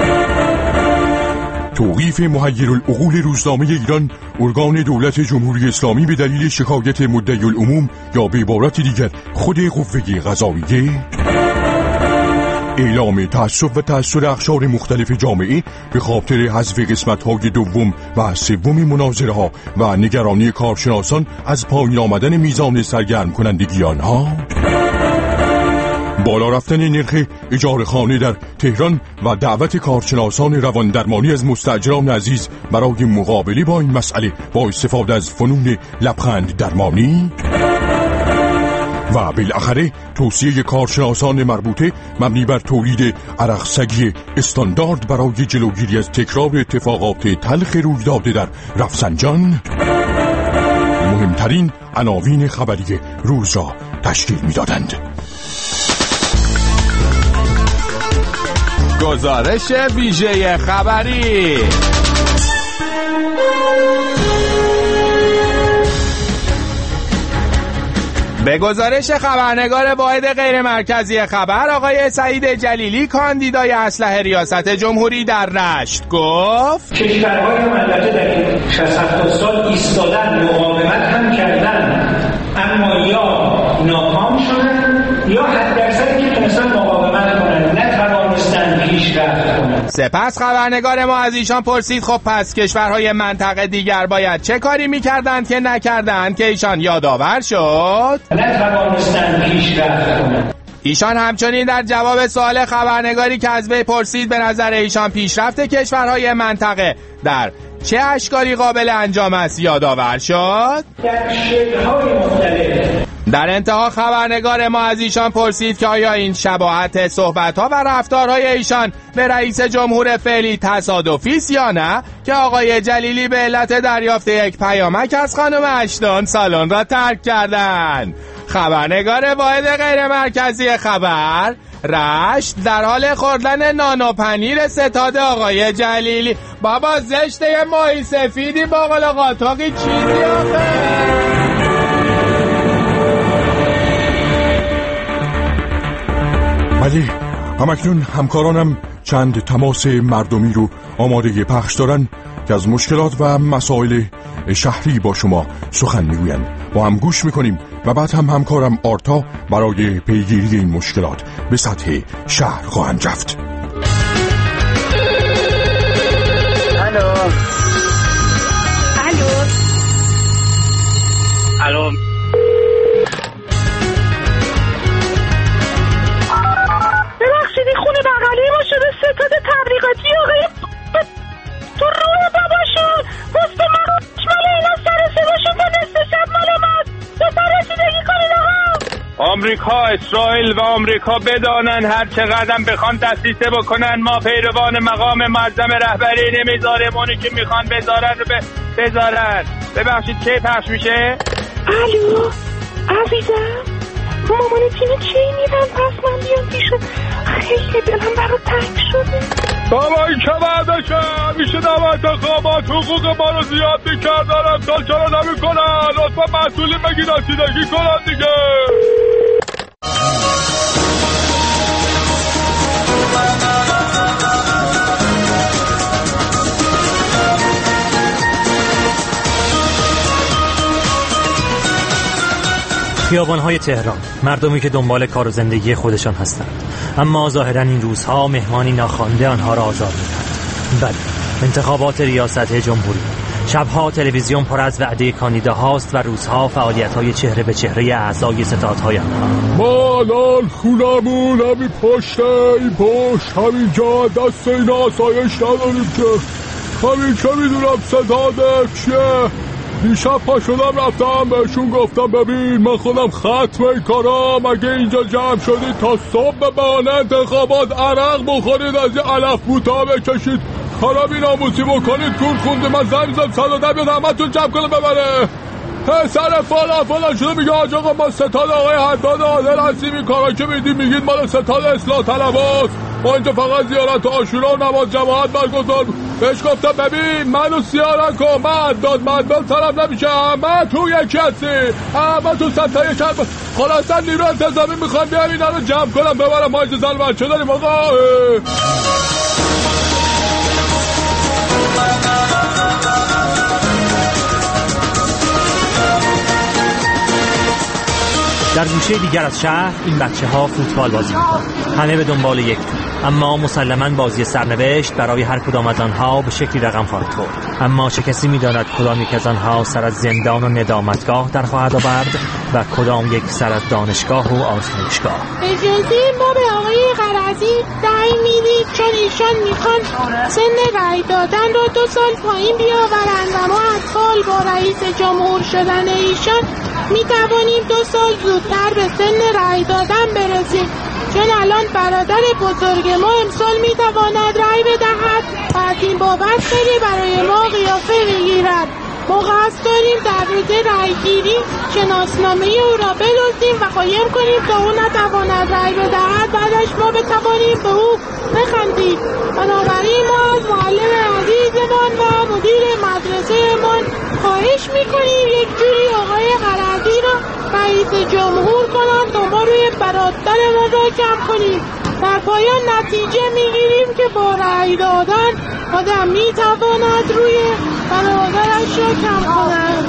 توقیف محیرالعقول روزنامه ایران، ارگان دولت جمهوری اسلامی به دلیل شکایت مدعی العموم یا به عبارت دیگر خود قوه قضاییه. اعلام تأسف و تأثیر اقشار مختلف جامعه به خاطر حذف قسمت‌های دوم و سوم مناظره‌ها و نگرانی کارشناسان از پایین آمدن میزان سرگرم کنندگی آنها. بالا رفتن نرخ اجاره خانه در تهران و دعوت کارشناسان رواندرمانی از مستاجران عزیز برای مقابله با این مسئله با استفاده از فنون لبخند درمانی. و بالاخره توصیه کارشناسان مربوطه مبنی بر تولید عرق سگی استاندارد برای جلوگیری از تکرار اتفاقات تلخ رویداده در رفسنجان مهمترین عناوین خبری روز را تشکیل می‌دادند. گزارش ویژه خبری. به گزارش خبرنگار واحد غیر مرکزی خبر آقای سعید جلیلی کاندیدای اسلحه ریاست جمهوری در رشت گفت کشورهای مملکت در این شصت هفتاد سال ایستادن مقاومت هم کردن اما یا ناکام شدن یا حداکثری که تونستن مقاومت کنن نتوانستن پیشرفت کنن. سپس خبرنگار ما از ایشان پرسید خب پس کشورهای منطقه دیگر باید چه کاری میکردند که نکردند که ایشان یادآور شد نتوانستن پیشرفت کنن. ایشان همچنین در جواب سوال خبرنگاری که از وی پرسید به نظر ایشان پیشرفت کشورهای منطقه در چه اشکالی قابل انجام است یادآور شد در شکل‌های مختلف. در انتها خبرنگار ما از ایشان پرسید که آیا این شباهت صحبت‌ها و رفتارهای ایشان به رئیس جمهور فعلی تصادفی است یا نه که آقای جلیلی به علت دریافت یک پیامک از خانم اشتون سالن را ترک کردند. خبرنگار واحد غیر مرکزی خبر رشت در حال خوردن نان و پنیر ستاد آقای جلیلی. بابا زشته یه ماهی سفیدی باقل قاطاقی چیزی آخه. ولی همکنون همکارانم چند تماس مردمی رو آماده پخش دارن که از مشکلات و مسائل شهری با شما سخن میگوین. با هم گوش میکنیم و بعد هم همکارم آرتا برای پیگیری این مشکلات به سطح شهر خواهند رفت. الو الو الو ببخشید این خونه بغلی ما شده ستاد تبلیغاتی آقای تو روی باباشون پست مقاش مال اینا سر صداشون تا نصف شب آمریکا، اسرائیل و آمریکا بدانن هر چقدر بخوان دسیسه بکنن ما پیروان مقام معظم رهبری نمیذاریم، اونی که میخوان بذارن رو بذارن. ببخشید چه پخش میشه؟ الو عزیزم، مامان تیم چی میرن؟ پس من بیام پیشون، خیلی دلم برای تنگ شده. بابا این که بعدشه همیشه در انتخابات حقوق ما رو زیاد میکردن، امسال چرا نمی کنن؟ لطفا مسئولین بگید رسیدگی کنن دیگه. خیابان‌های تهران، مردمی که دنبال کار و زندگی خودشان هستند، اما ظاهراً این روزها مهمانی ناخوانده آنها را آزار می‌دهد. بله، انتخابات ریاست جمهوری، شبها تلویزیون پر از وعده کاندیداهاست و روزها فعالیت‌های چهره به چهره اعضای ستادهای آنها. ما الان خونمون همین پشته، این پشت همینجا، دست این آسایش نداریم که. همین که میدونم ستاده چیه. دیشب پا شدم رفتم بهشون گفتم ببین من خودم ختم این کارام، اگه اینجا جمع شدید تا صبح به بهانه انتخابات عرق بخورید، از این علف بوتا بکشید، کارا بی ناموسی بکنید، کور خونده من زنگ زدم صد و ده بیاد همتون جمع کنه ببره. پسر فالا فالا شده میگه آج آقا ما ستاد آقای حداد عادل هستیم، این کارا که میدیم میگید مال ستاد اصلاح طلباست، ما اینجا فقط زیارت عاشورا و نماز جماعت برگزار. بهش گفتم ببین منو سیارت کن، من حداد مدبل سرم نمیشه، همه تو یکی هستی، همه تو ستای شرب. خلاصا نیرو انتظامی میخوام بیام اینا رو جمع کنم ببرم، ما اینجا زن بچه داریم آقا. در گوشه دیگر از شهر این بچه ها فوتبال بازی میکنند، همه به دنبال یک توپ، اما مسلماً بازی سرنوشت برای هر کدام از آنها به شکلی رقم خواهد خورد. اما چه کسی میداند کدام یک از آنها سر از زندان و ندامتگاه در خواهد آورد و کدام یک سر از دانشگاه و آزمایشگاه. اجازه ما به آقای قرضی رأی میدید چون ایشان میخوان سن رأی دادن رو دو سال پایین بیاورند و ما از سال با رئیس جمهور شدن ایشان میتوانیم دو سال زودتر به سن رأی دادن برسیم، چون الان برادر بزرگ ما امسال میتواند رأی بدهد و از این بابت خیلی برای ما قیافه میگیرد. ما قصد داریم در روز رأی گیری شناسنامه او را بدزدیم و قایم کنیم تا او نتواند رأی بدهد، بعدش ما بتوانیم به او بخندیم. بنابراین ما از معلم عزیزمان و مدیر مدرسه‌مان خواهش میکنیم یک جوری آقای قرضی را رئیس جمهور کنند تا ما روی برادرمان را کم کنیم. در پایان نتیجه میگیریم که با رأی دادن آدم میتواند روی برادرش را کم کند.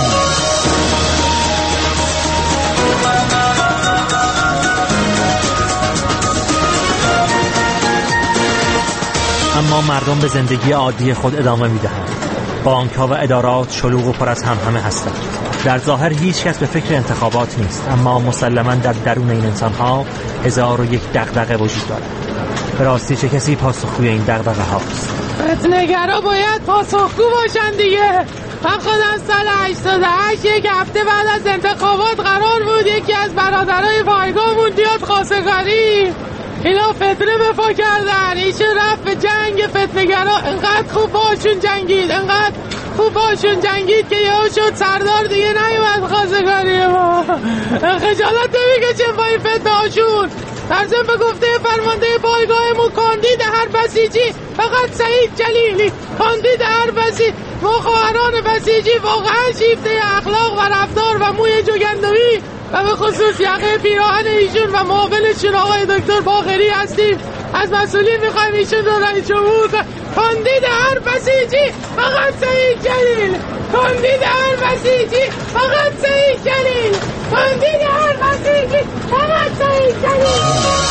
اما مردم به زندگی عادی خود ادامه میدهند. بانک‌ها و ادارات شلوغ و پر از همهمه هستند. در ظاهر هیچ کس به فکر انتخابات نیست، اما مسلماً در درون این انسان‌ها هزار و یک دغدغه وجود دارد. به راستی چه کسی پاسخگوی این دغدغه هاست؟ فتنه‌گرا باید پاسخگو باشن دیگه. من خودم سال هشتاد و هشت یک هفته بعد از انتخابات قرار بود یکی از برادرای پایگاهمون بیاد خواستگاری. اینا فتنه به پا کردن، ایشون رفت به جنگ فتنه‌گرا، انقدر خوب باشون جنگید، انقدر خوب باشون جنگید که یهو شد سردار دیگه نیومد خواستگاری ما. خجالت نمیکشه با این فتنه هاشون. در ضمن به گفته فرمانده پایگاهمون کاندید هر بسیجی فقط سعید جلیلی، کاندید هر بسیج. ما خواهران بسیجی واقعا شیفته اخلاق و رفتار و موی جوگندمی و به خصوص یقه پیراهن ایشون و معاونشون آقای دکتر باقری هستیم. از مسئولین میخوایم ایشون رو رئیس جمهور کنن. کاندید هر بسیجی فقط سعید جلیل، کاندید هر بسیجی فقط سعید جلیل، کاندید هر بسیجی فقط سعید جلیل.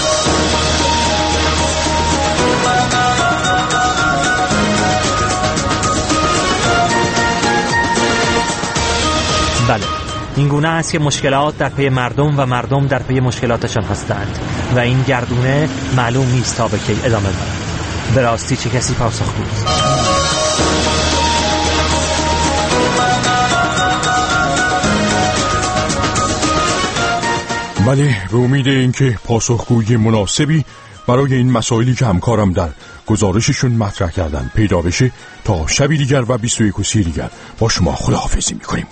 بله، این گونه است که مشکلات در پی مردم و مردم در پی مشکلاتشان هستند و این گردونه معلوم نیست تا به کی ادامه دارد. به راستی چه کسی پاسخگوست؟ بله، به امید اینکه پاسخگویی مناسبی برای این مسائلی که همکارم در گزارششون مطرح کردن پیدا بشه، تا شبی دیگر و بیست و یک و سی دیگر با شما خداحافظی میکنیم.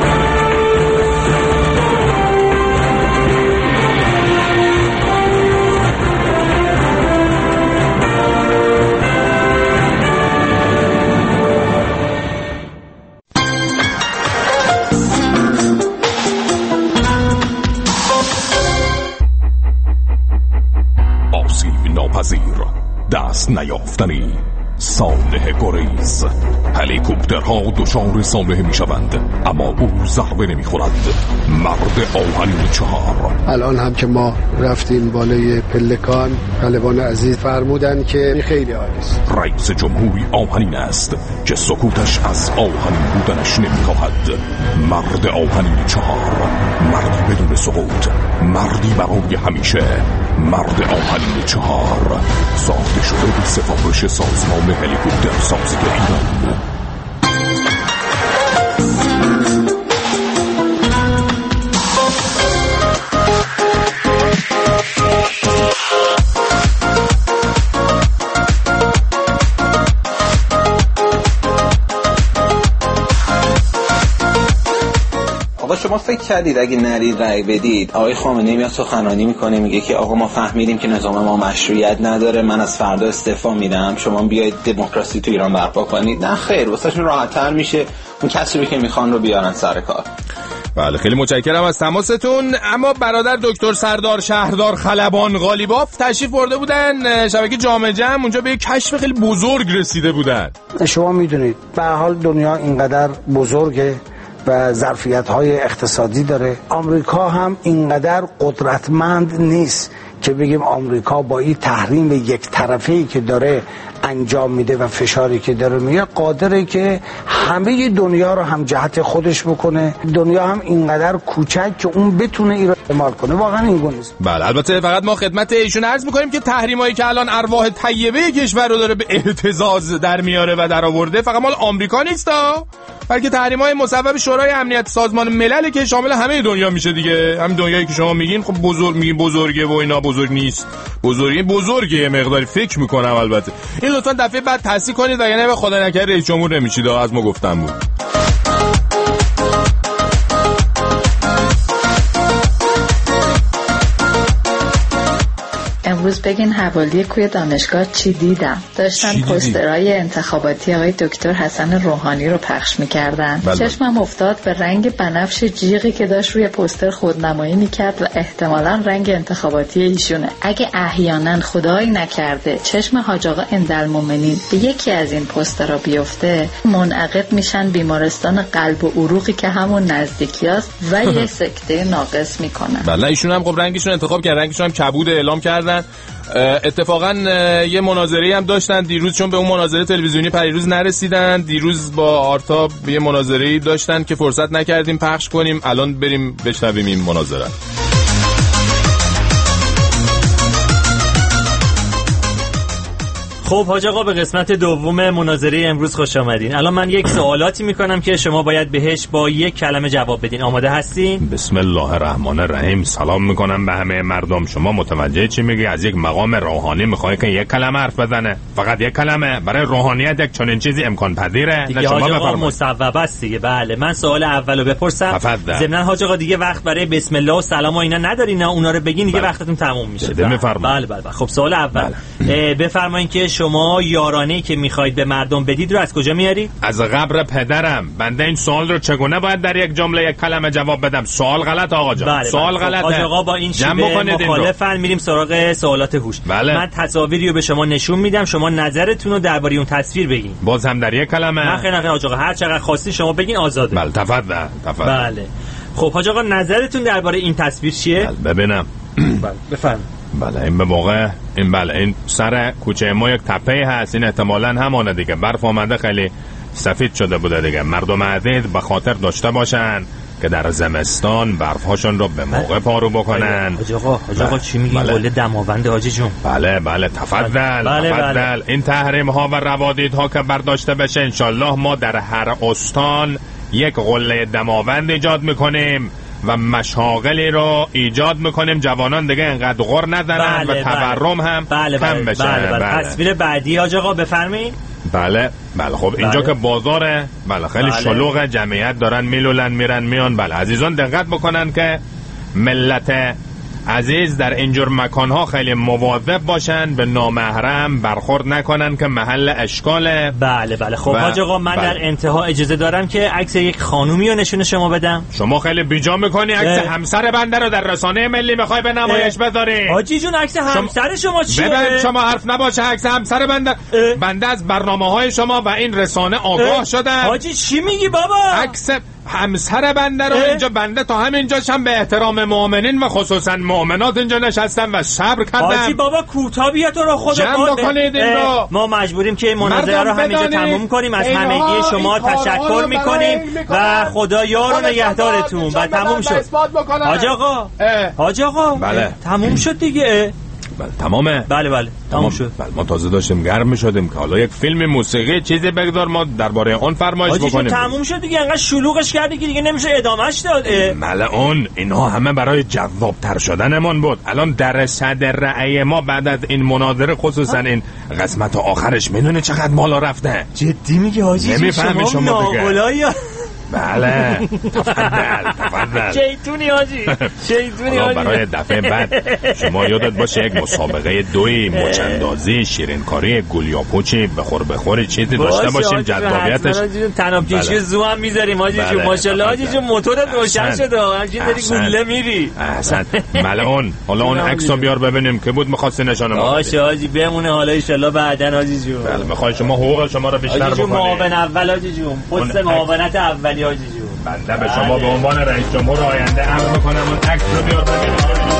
دست نیافتنی، سانحه گریز. هلیکوپترها دچار سانحه می شوند اما او ضربه نمی خورد. مرد آهنین چهار. الان هم که ما رفتیم بالای پلکان، پهلوان عزیز فرمودن که خیلی عالی است. رئیس جمهوری آهنین است که سکوتش از آهنین بودنش نمی خواهد. مرد آهنین چهار، مردی بدون سقوط، مردی برای همیشه. مرد آهنین چهار، ساخته شده به سفارش سازمان هلیکوپتر سازی ایران. شما فکر کردید اگه نرید رأی بدید آقای خامنه‌ای میاد سخنرانی میکنه میگه که آقا ما فهمیدیم که نظام ما مشروعیت نداره، من از فردا استعفا میدم، شما بیاید دموکراسی تو ایران برپا کنید؟ نه خیر، واسهشون راحت‌تر میشه اون کسی رو که میخوان رو بیارن سر کار. بله خیلی متشکرم از تماستون. اما برادر دکتر سردار شهردار خلبان قالیباف تشریف برده بودن شبکه جامعه جمع، اونجا به یک کشف خیلی بزرگ رسیده بودن. شما میدونید به هر حال دنیا اینقدر بزرگه و ظرفیت‌های اقتصادی داره، آمریکا هم اینقدر قدرتمند نیست که بگیم آمریکا با این تحریم یک طرفه‌ای که داره انجام میده و فشاری که داره میاره قادره که همه دنیا رو هم جهت خودش بکنه. دنیا هم اینقدر کوچک که اون بتونه این رو استعمال کنه، واقعا این گونه است. بله البته فقط ما خدمت ایشون عرض می‌کنیم که تحریمایی که الان ارواح طیبه کشور رو داره به اهتزاز در میاره و در آورده فقط مال آمریکا نیستا، بلکه تحریم‌های مصوب شورای امنیت سازمان ملل که شامل همه دنیا میشه دیگه. همین دنیایی که شما میگین خب بزرگ میگین بزرگه و اینا بزرگ نیست، بزرگی بزرگه مقداری فکر میکنم. البته این لطفا دفعه بعد تصحیح کنید وگرنه به خدا نکرده رئیس جمهور نمیشید، از ما گفتم بود. امروز بگین حوالی کوی دانشگاه چی دیدم. داشتن پوسترهای انتخاباتی آقای دکتر حسن روحانی رو پخش می‌کردن. چشمم افتاد به رنگ بنفش جیغی که داشت روی پوستر خودنمایی می‌کرد و احتمالاً رنگ انتخاباتی ایشونه. اگه احیانا خدایی نکرده چشم حاج آقا اندالمومنین به یکی از این پوسترها بیفته، منعقد میشن بیمارستان قلب و عروقی که همون نزدیکیاست و یه سکته ناقص میکنن. بله ایشون هم خب رنگشون انتخاب کردن، رنگشون هم کبود اعلام کردن. اتفاقا یه مناظره هم داشتن دیروز، چون به اون مناظره تلویزیونی پریروز نرسیدن، دیروز با آرتا یه مناظره داشتن که فرصت نکردیم پخش کنیم. الان بریم بشنویم این مناظره. خب حاج آقا به قسمت دوم مناظره امروز خوش آمدین. الان من یک سوالاتی میکنم که شما باید بهش با یک کلمه جواب بدین. آماده هستین؟ بسم الله الرحمن الرحیم. سلام میکنم به همه مردم. شما متوجه چی میگی؟ از یک مقام روحانی میخوای که یک کلمه حرف بزنه؟ فقط یک کلمه؟ برای روحانیت یک چنین چیزی امکان پذیره؟ دیگه حاج آقا مصوبه است دیگه. بله من سوال اولو بپرسم. ضمن حاج آقا دیگه وقت برای بسم الله و سلام و اینا ندارین، نه اونا رو بگین دیگه. بله. وقتتون تموم میشه. بفرمایید. بله بله. خب سوال اول بفرمایید که شما یارانه‌ای که میخواید به مردم بدید رو از کجا میارید؟ از قبر پدرم. بنده این سوال رو چگونه باید در یک جمله یک کلمه جواب بدم؟ سوال غلط آقا جان. بله سوال بله. غلطه. آقا آقا با این شیوه مخالفن. میریم سراغ سوالات هوش. بله. من تصاویری رو به شما نشون میدم، شما نظرتون رو درباره اون تصویر بگین. باز هم در یک کلمه؟ نه خیر نه آقا، هر چقدر خواستین شما بگین آزاده. بله تفضل تفضل. بله خب حاج آقا نظرتون درباره این تصویر چیه؟ بله ببینم. بله بفرمایید. بله این به موقع این بله این سر کوچه ما یک تپه هست، این احتمالاً همونه دیگه، برف آمده خیلی سفید شده بوده دیگه. مردم عزیز به خاطر داشته باشن که در زمستان برفهاشون رو به موقع پارو بکنن. حاج آقا حاج آقا چی میگین؟ قله دماوند حاجی جون. بله بله تفضل بله تفضل. بله. این تحریم ها و روادیدها که برداشته بشه انشالله ما در هر استان یک قله دماوند ایجاد میکنیم و مشاغلی رو ایجاد میکنیم جوانان دیگه انقدر غر نزنن بله و تورم بله. هم بله کم بله بشه. بله بله. بله. تصویر بعدی حاج آقا بفرمایید. بله بله خب اینجا بله. که بازاره بله خیلی بله. شلوغه، جمعیت دارن میلولن میرن میان. بله عزیزان دقت بکنن که ملت عزیز در اینجور مکانها خیلی مواظب باشن، به نامحرم برخورد نکنن که محل اشکاله. بله بله خب حاج آقا من بله. در انتها اجازه دارم که عکس یک خانومی رو نشون شما بدم. شما خیلی بیجا میکنی عکس همسر بنده رو در رسانه ملی میخوای به نمایش بذاری. حاجی جون عکس همسر شما چیه؟ ببین شما حرف نباشه، عکس همسر بنده. بنده از برنامه‌های شما و این رسانه آگاه شدم. حاجی چی میگی بابا؟ عکس همسر بنده رو اینجا بنده تا همینجاش هم به احترام مؤمنین و خصوصا مؤمنات اینجا نشستم و صبر کردم. حاجی بابا کوتاه بیا تو رو خدا جمع بکنید این رو. ما مجبوریم که این مناظره رو همینجا تموم کنیم. از همگی شما تشکر میکنیم و خدا یار و نگهدارتون. و تموم شد. حاج آقا حاج آقا بله تموم شد دیگه. بله تمامه. بله بله تمام شد. بله ما تازه داشتیم گرم می‌شدیم که حالا یک فیلم موسیقی چیزی بگذار ما درباره اون فرمایش بکنیم. حاجی تموم شد دیگه، انقدر شلوغش کردی که دیگه نمیشه ادامهش داد. ملعون اینا همه برای جذاب‌تر شدنمون بود. الان در صدر رأی ما بعد از این مناظره خصوصا این قسمت آخرش میدونه چقدر بالا رفته. جدی میگی حاجی؟ نمیفهمی شما دیگه. بله تفضل تفضل. شیطونی حاجی شیطونی حاجی. برای دفعه بعد شما یادت باشه یک مسابقه دوی مچندازی شیرینکاری گلیاپوچی بخور بخور چیزی داشته باشیم جذابیتش. تنابکشی زو هم میذاریم حاجی جون. ماشاءالله حاجی جون موتورت روشن شده همچین داری گله میری. احسن ملعون. حالا اون عکسو بیار ببینیم که بود می‌خواستی نشانه ما باشه حاجی بمونه حالا ان شاءالله بعداً حاجی جون. بله می‌خوای شما حقوق شما رو بیشتر بکنید. معاون اول حاجی جون پست معاونت اولی حاجی جون. بنده به شما به عنوان رئیس جمهور آینده امر میکنم اون عکس رو بیار ببینید.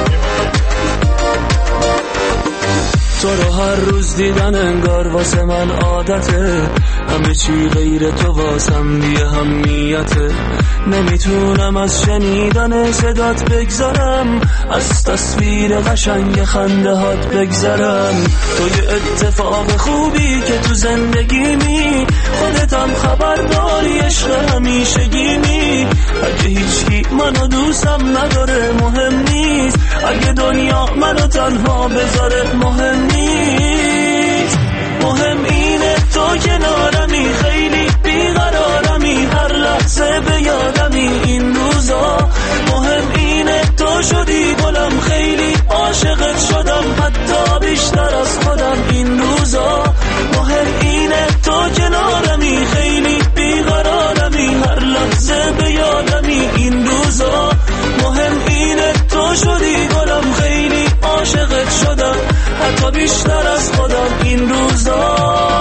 تو رو هر روز دیدن انگار واسه من عادته، همه چی غیر تو واسم بی اهمیته. نمیتونم از شنیدن صدات بگذرم، از تصویر قشنگ خنده هات بگذرم. تو یه اتفاق خوبی که تو زندگیمی، خودتم خبر داری عشق همیشگیمی. اگه هیچکی منو دوستم نداره مهم نیست، اگه دنیا منو تنها بذاره مهم نیست. مهم اینه تو کنارمی، خیلی بیقرارمی، هر لحظه به یادمی این روزا. مهم اینه تو شدی گلم، خیلی عاشقت شدم حتی بیشتر از خودم این روزا. مهم اینه تو کنارمی، خیلی بیقرارمی، هر لحظه به یادمی این روزا. مهم اینه تو شدی گلم، خیلی عاشقت شدم حتی بیشتر از خودم این روزا.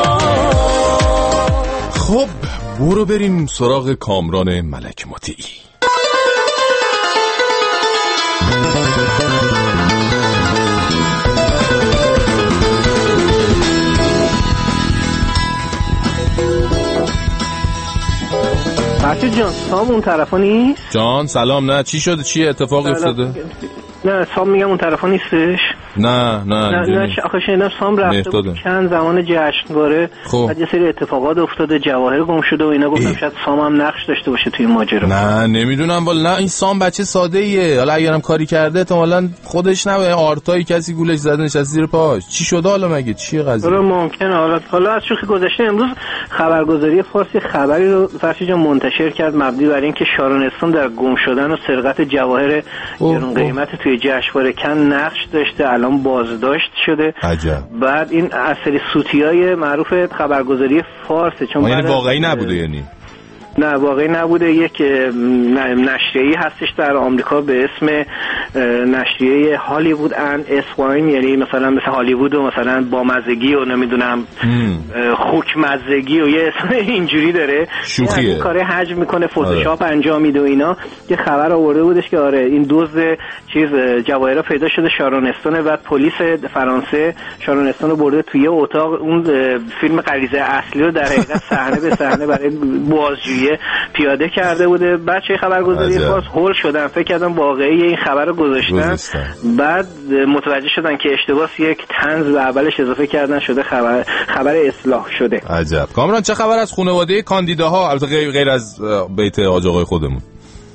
خب برو بریم سراغ کامران ملک مطیعی. بچه جان سام اون طرفا نیست؟ جان سلام. نه چی شده؟ چی اتفاق افتاده؟ نه سام میگم اون طرفا نیستش. نه نه نه نه آخه شنیدم سام رفته بود چند زمان جشنواره، بعد یه سری اتفاقات افتاده، جواهر گم شده و اینا. گفتم شاید سام هم نقش داشته باشه توی ماجرا. نه نمیدونم والا. نه این سام بچه ساده ایه، حالا اگرم کاری کرده احتمالاً خودش نباشه، آرتایی کسی گولش زده نشسته زیر پاش. چی شده حالا مگه چیه قضیه؟ آره ممکنه. حالا حالا از شوخی گذشته امروز خبرگزاری فارسی خبری رو فرشی جان منتشر کرد مبنی بر اینکه شارون استون در گم شدن و سرقت جواهر گران قیمت توی جشنواره کن نقش داشته، الان بازداشت شده. عجب. بعد این اثری سوتیای معروف خبرگزاری فارس، چون یعنی واقعی نبوده یعنی نه واقعی نبوده. یک نشریه‌ای هستش در آمریکا به اسم نشریه هالیوود اند اسواین، یعنی مثلا مثل هالیوود و مثلا با مزگی و نمیدونم خوک مزگی و یه اسم اینجوری داره. شوخیه. این کاره حجم میکنه، فتوشاپ انجام میده و اینا. یه خبر آورده بودش که آره این دزد چیز جواهرات پیدا شده شارون استون. بعد پلیس فرانسه شارون استون رو برده توی اتاق، اون فیلم غریزه اصلی رو در حقیقت صحنه به صحنه برای بازجویی پیاده کرده بوده. بچه خبرگزاری فارس هول شدن، فکر کردن واقعی این خبر رو گذاشتن، بعد متوجه شدن که اشتباه یک طنز به اولش اضافه کردن، شده خبر خبر اصلاح شده. عجب. کامران چه خبر از خانواده کاندیداها، البته غیر از بیت حاج آقای خودمون؟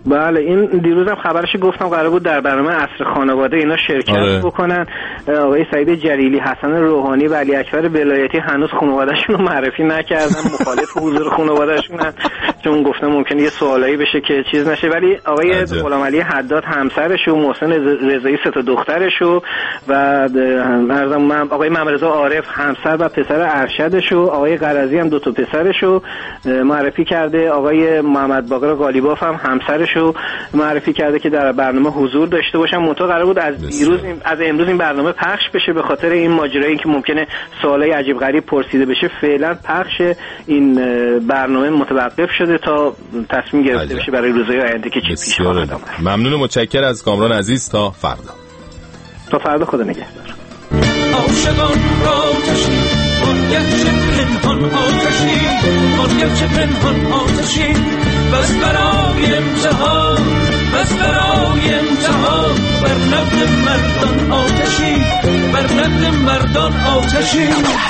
بله این دیروزم خبرش گفتم قرار بود در برنامه عصر خانواده اینا شرکت آره. بکنن. آقای سعید جلیلی، حسن روحانی و علی اکبر ولایتی هنوز خانواده‌شون رو معرفی نکردن، مخالف حضور خانواده‌شونن، چون گفتم ممکنه یه سوالایی بشه که چیز نشه. ولی آقای غلام علی حداد همسرش و محسن رضایی سه تا دخترش و ارزم آقای محمد رضا عارف همسر و پسر ارشدش و آقای قرضی هم دو تا پسرش رو معرفی کرده. آقای محمد باقر قالیباف هم همسرش رو معرفی کرده که در برنامه حضور داشته باشن. منتها قرار بود از دیروز از امروز این برنامه پخش بشه. به خاطر این ماجرایی که ممکنه سوالای عجیب غریب پرسیده بشه فعلا پخش این برنامه متوقف شده تا تصمیم گرفته بشه برای روزهای آینده که چی پیش خواهد آمد. ممنون و متشکرم از کامران عزیز. تا فردا. تا فردا خدا نگهدار. عاشقان را کشی گرچه پنهان آتشی گرچه پنهان آتشی بس برای امتحان بس برای امتحان بر نقد مردان آتشی بر نقد مردان آتشی.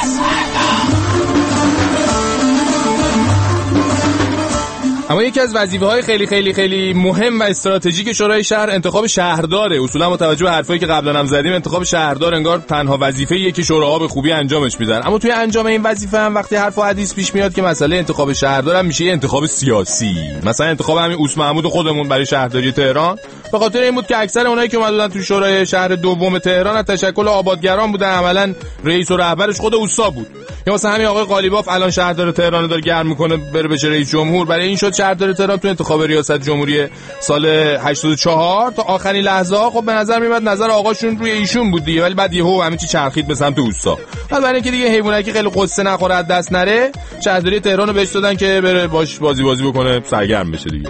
اما یکی از وظیفه‌های خیلی خیلی خیلی مهم و استراتژیک شورای شهر انتخاب شهرداره. اصولا متوجه به حرفایی که قبلا هم زدیم انتخاب شهردار انگار تنها وظیفه‌ایه که شوراها به خوبی انجامش میدن. اما توی انجام این وظیفه هم وقتی حرف و حدیث پیش میاد که مسئله انتخاب شهردار هم میشه انتخاب سیاسی. مثلا انتخاب همین اوس محمود خودمون برای شهرداری تهران به خاطر این بود که اکثر اونایی که اومدن تو شورای شهر دوم تهران از تشکل آبادگران بودن، عملاً رئیس و رهبرش خود اوسا بود. یا مثلا همین آقای قالیباف الان شهردار تهران رو داره گرم میکنه بره بشه رئیس جمهور. برای این شد شهردار تهران تو انتخاب ریاست جمهوری سال هشتاد و چهار تا آخرین لحظه ها خب به نظر میاد نظر آقاشون روی ایشون بود دیگه، ولی بعد یهو همه چی چرخید به سمت اوسا. بعد برای اینکه دیگه حیوانایی که خیلی قصه نخوره از دست نره شهرداری تهران رو بهش دادن که بره باش بازی بازی بکنه سرگرم بشه دیگه.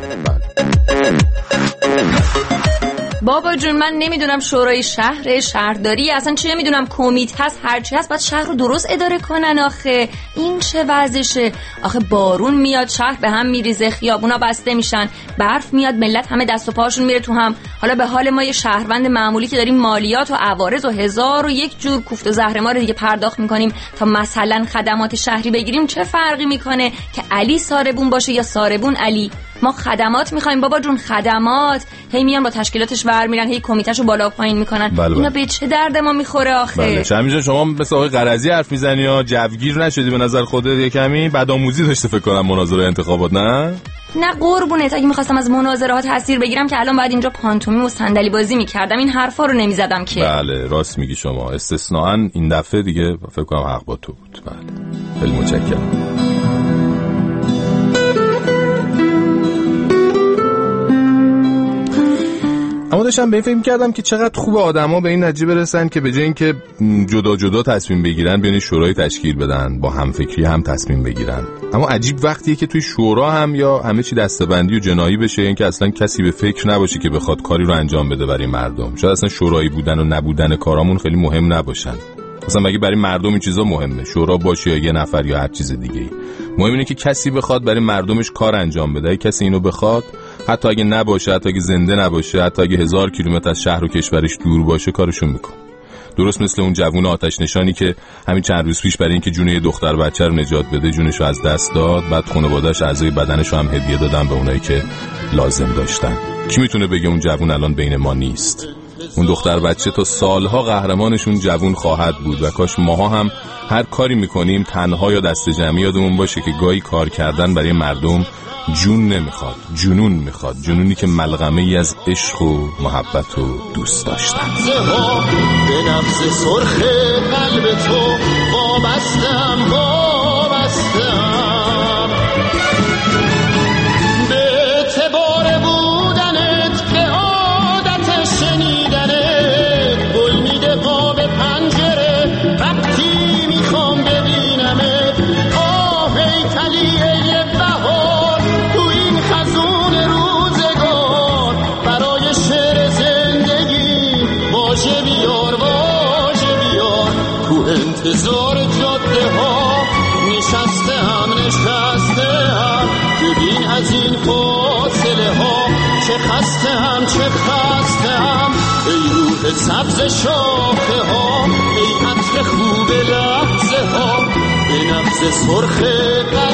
بابا جون من نمیدونم شورای شهر شهرداری اصلا چه نمیدونم کمیته هست هرچی هست باید شهر رو درست اداره کنن. آخه این چه وضعشه؟ آخه بارون میاد شهر به هم میریزه، خیابونا بسته میشن، برف میاد ملت همه دست و پاشون میره تو هم. حالا به حال ما یه شهروند معمولی که داریم مالیات و عوارض و هزار و یک جور کوفت و زهرمار دیگه پرداخت میکنیم تا مثلا خدمات شهری بگیریم، چه فرقی میکنه که علی ساربون باشه یا ساربون علی؟ ما خدمات میخوایم بابا جون، خدمات. هی میان با تشکیلاتش ور میرن، هی کمیتهشو بالا و پایین میکنن. بله اینا به چه درد ما میخوره آخه؟ بله چه شما مثل آقای قرضی حرف میزنی یا جوگیر نشدی به نظر خودت؟ یه کمی بدآموزی داشته فکر کنم مناظره انتخابات. نه نه قربونت، اگه میخواستم از مناظره ها تاثیر بگیرم که الان باید اینجا پانتومی و صندلی بازی میکردم، این حرفا رو نمیزدم که. بله راست میگی شما، استثناءً این دفعه دیگه فکر کنم حق با تو بود. بله خیلی متشکرم. اما داشتم به این فکر می‌کردم که چقدر خوب آدما به این نتیجه برسن که به جای اینکه جدا جدا تصمیم بگیرن بیان شورای تشکیل بدن، با همفکری هم تصمیم بگیرن. اما عجیب وقتیه که توی شورا هم یا همه چی دسته‌بندی و جنایی بشه، این که اصلا کسی به فکر نباشه که بخواد کاری رو انجام بده برای مردم. شاید اصلا شورایی بودن و نبودن کارامون خیلی مهم نباشن. مثلا مگه برای مردم این چیزا مهمه؟ شورا باشه یا یه نفر یا هر چیز دیگه‌ای. مهم اینه که کسی بخواد برای مردمش کار انجام بده. کسی اینو بخواد، حتی اگه نباشه، حتی اگه زنده نباشه، حتی اگه هزار کیلومتر از شهر و کشورش دور باشه، کارشون میکنه. درست مثل اون جوون آتش نشانی که همین چند روز پیش برای اینکه جون یه دختر بچه رو نجات بده جونشو از دست داد، بعد خانواده‌اش اعضای بدنشو هم هدیه دادن به اونایی که لازم داشتن. کی میتونه بگه اون جوون الان بین ما نیست؟ اون دختر بچه تا سالها قهرمانشون جوون خواهد بود و کاش ماها هم هر کاری میکنیم تنها یا دست جمعی یادمون باشه که گاهی کار کردن برای مردم جون نمیخواد، جنون میخواد، جنونی که ملغمه ای از عشق و محبت و دوست داشتن. به نبض سرخ قلب تو وابستم وابستم، به اعتبار بودنت، به عادت شنیدنت، گل میده قاب پنجره وقتی میخوام ببینمت. آه هیکلی یه بهار تو این خزون روزگار، برای شعر زندگی واژه بیار واژه بیار. تو انتظار جاده ها نشستم نشستم، ببین از این فاصله ها چه خستم چه خستم. ای روح سبز شاخه ها، ای عطر خوب لحظه ها، به نبض سرخ قلب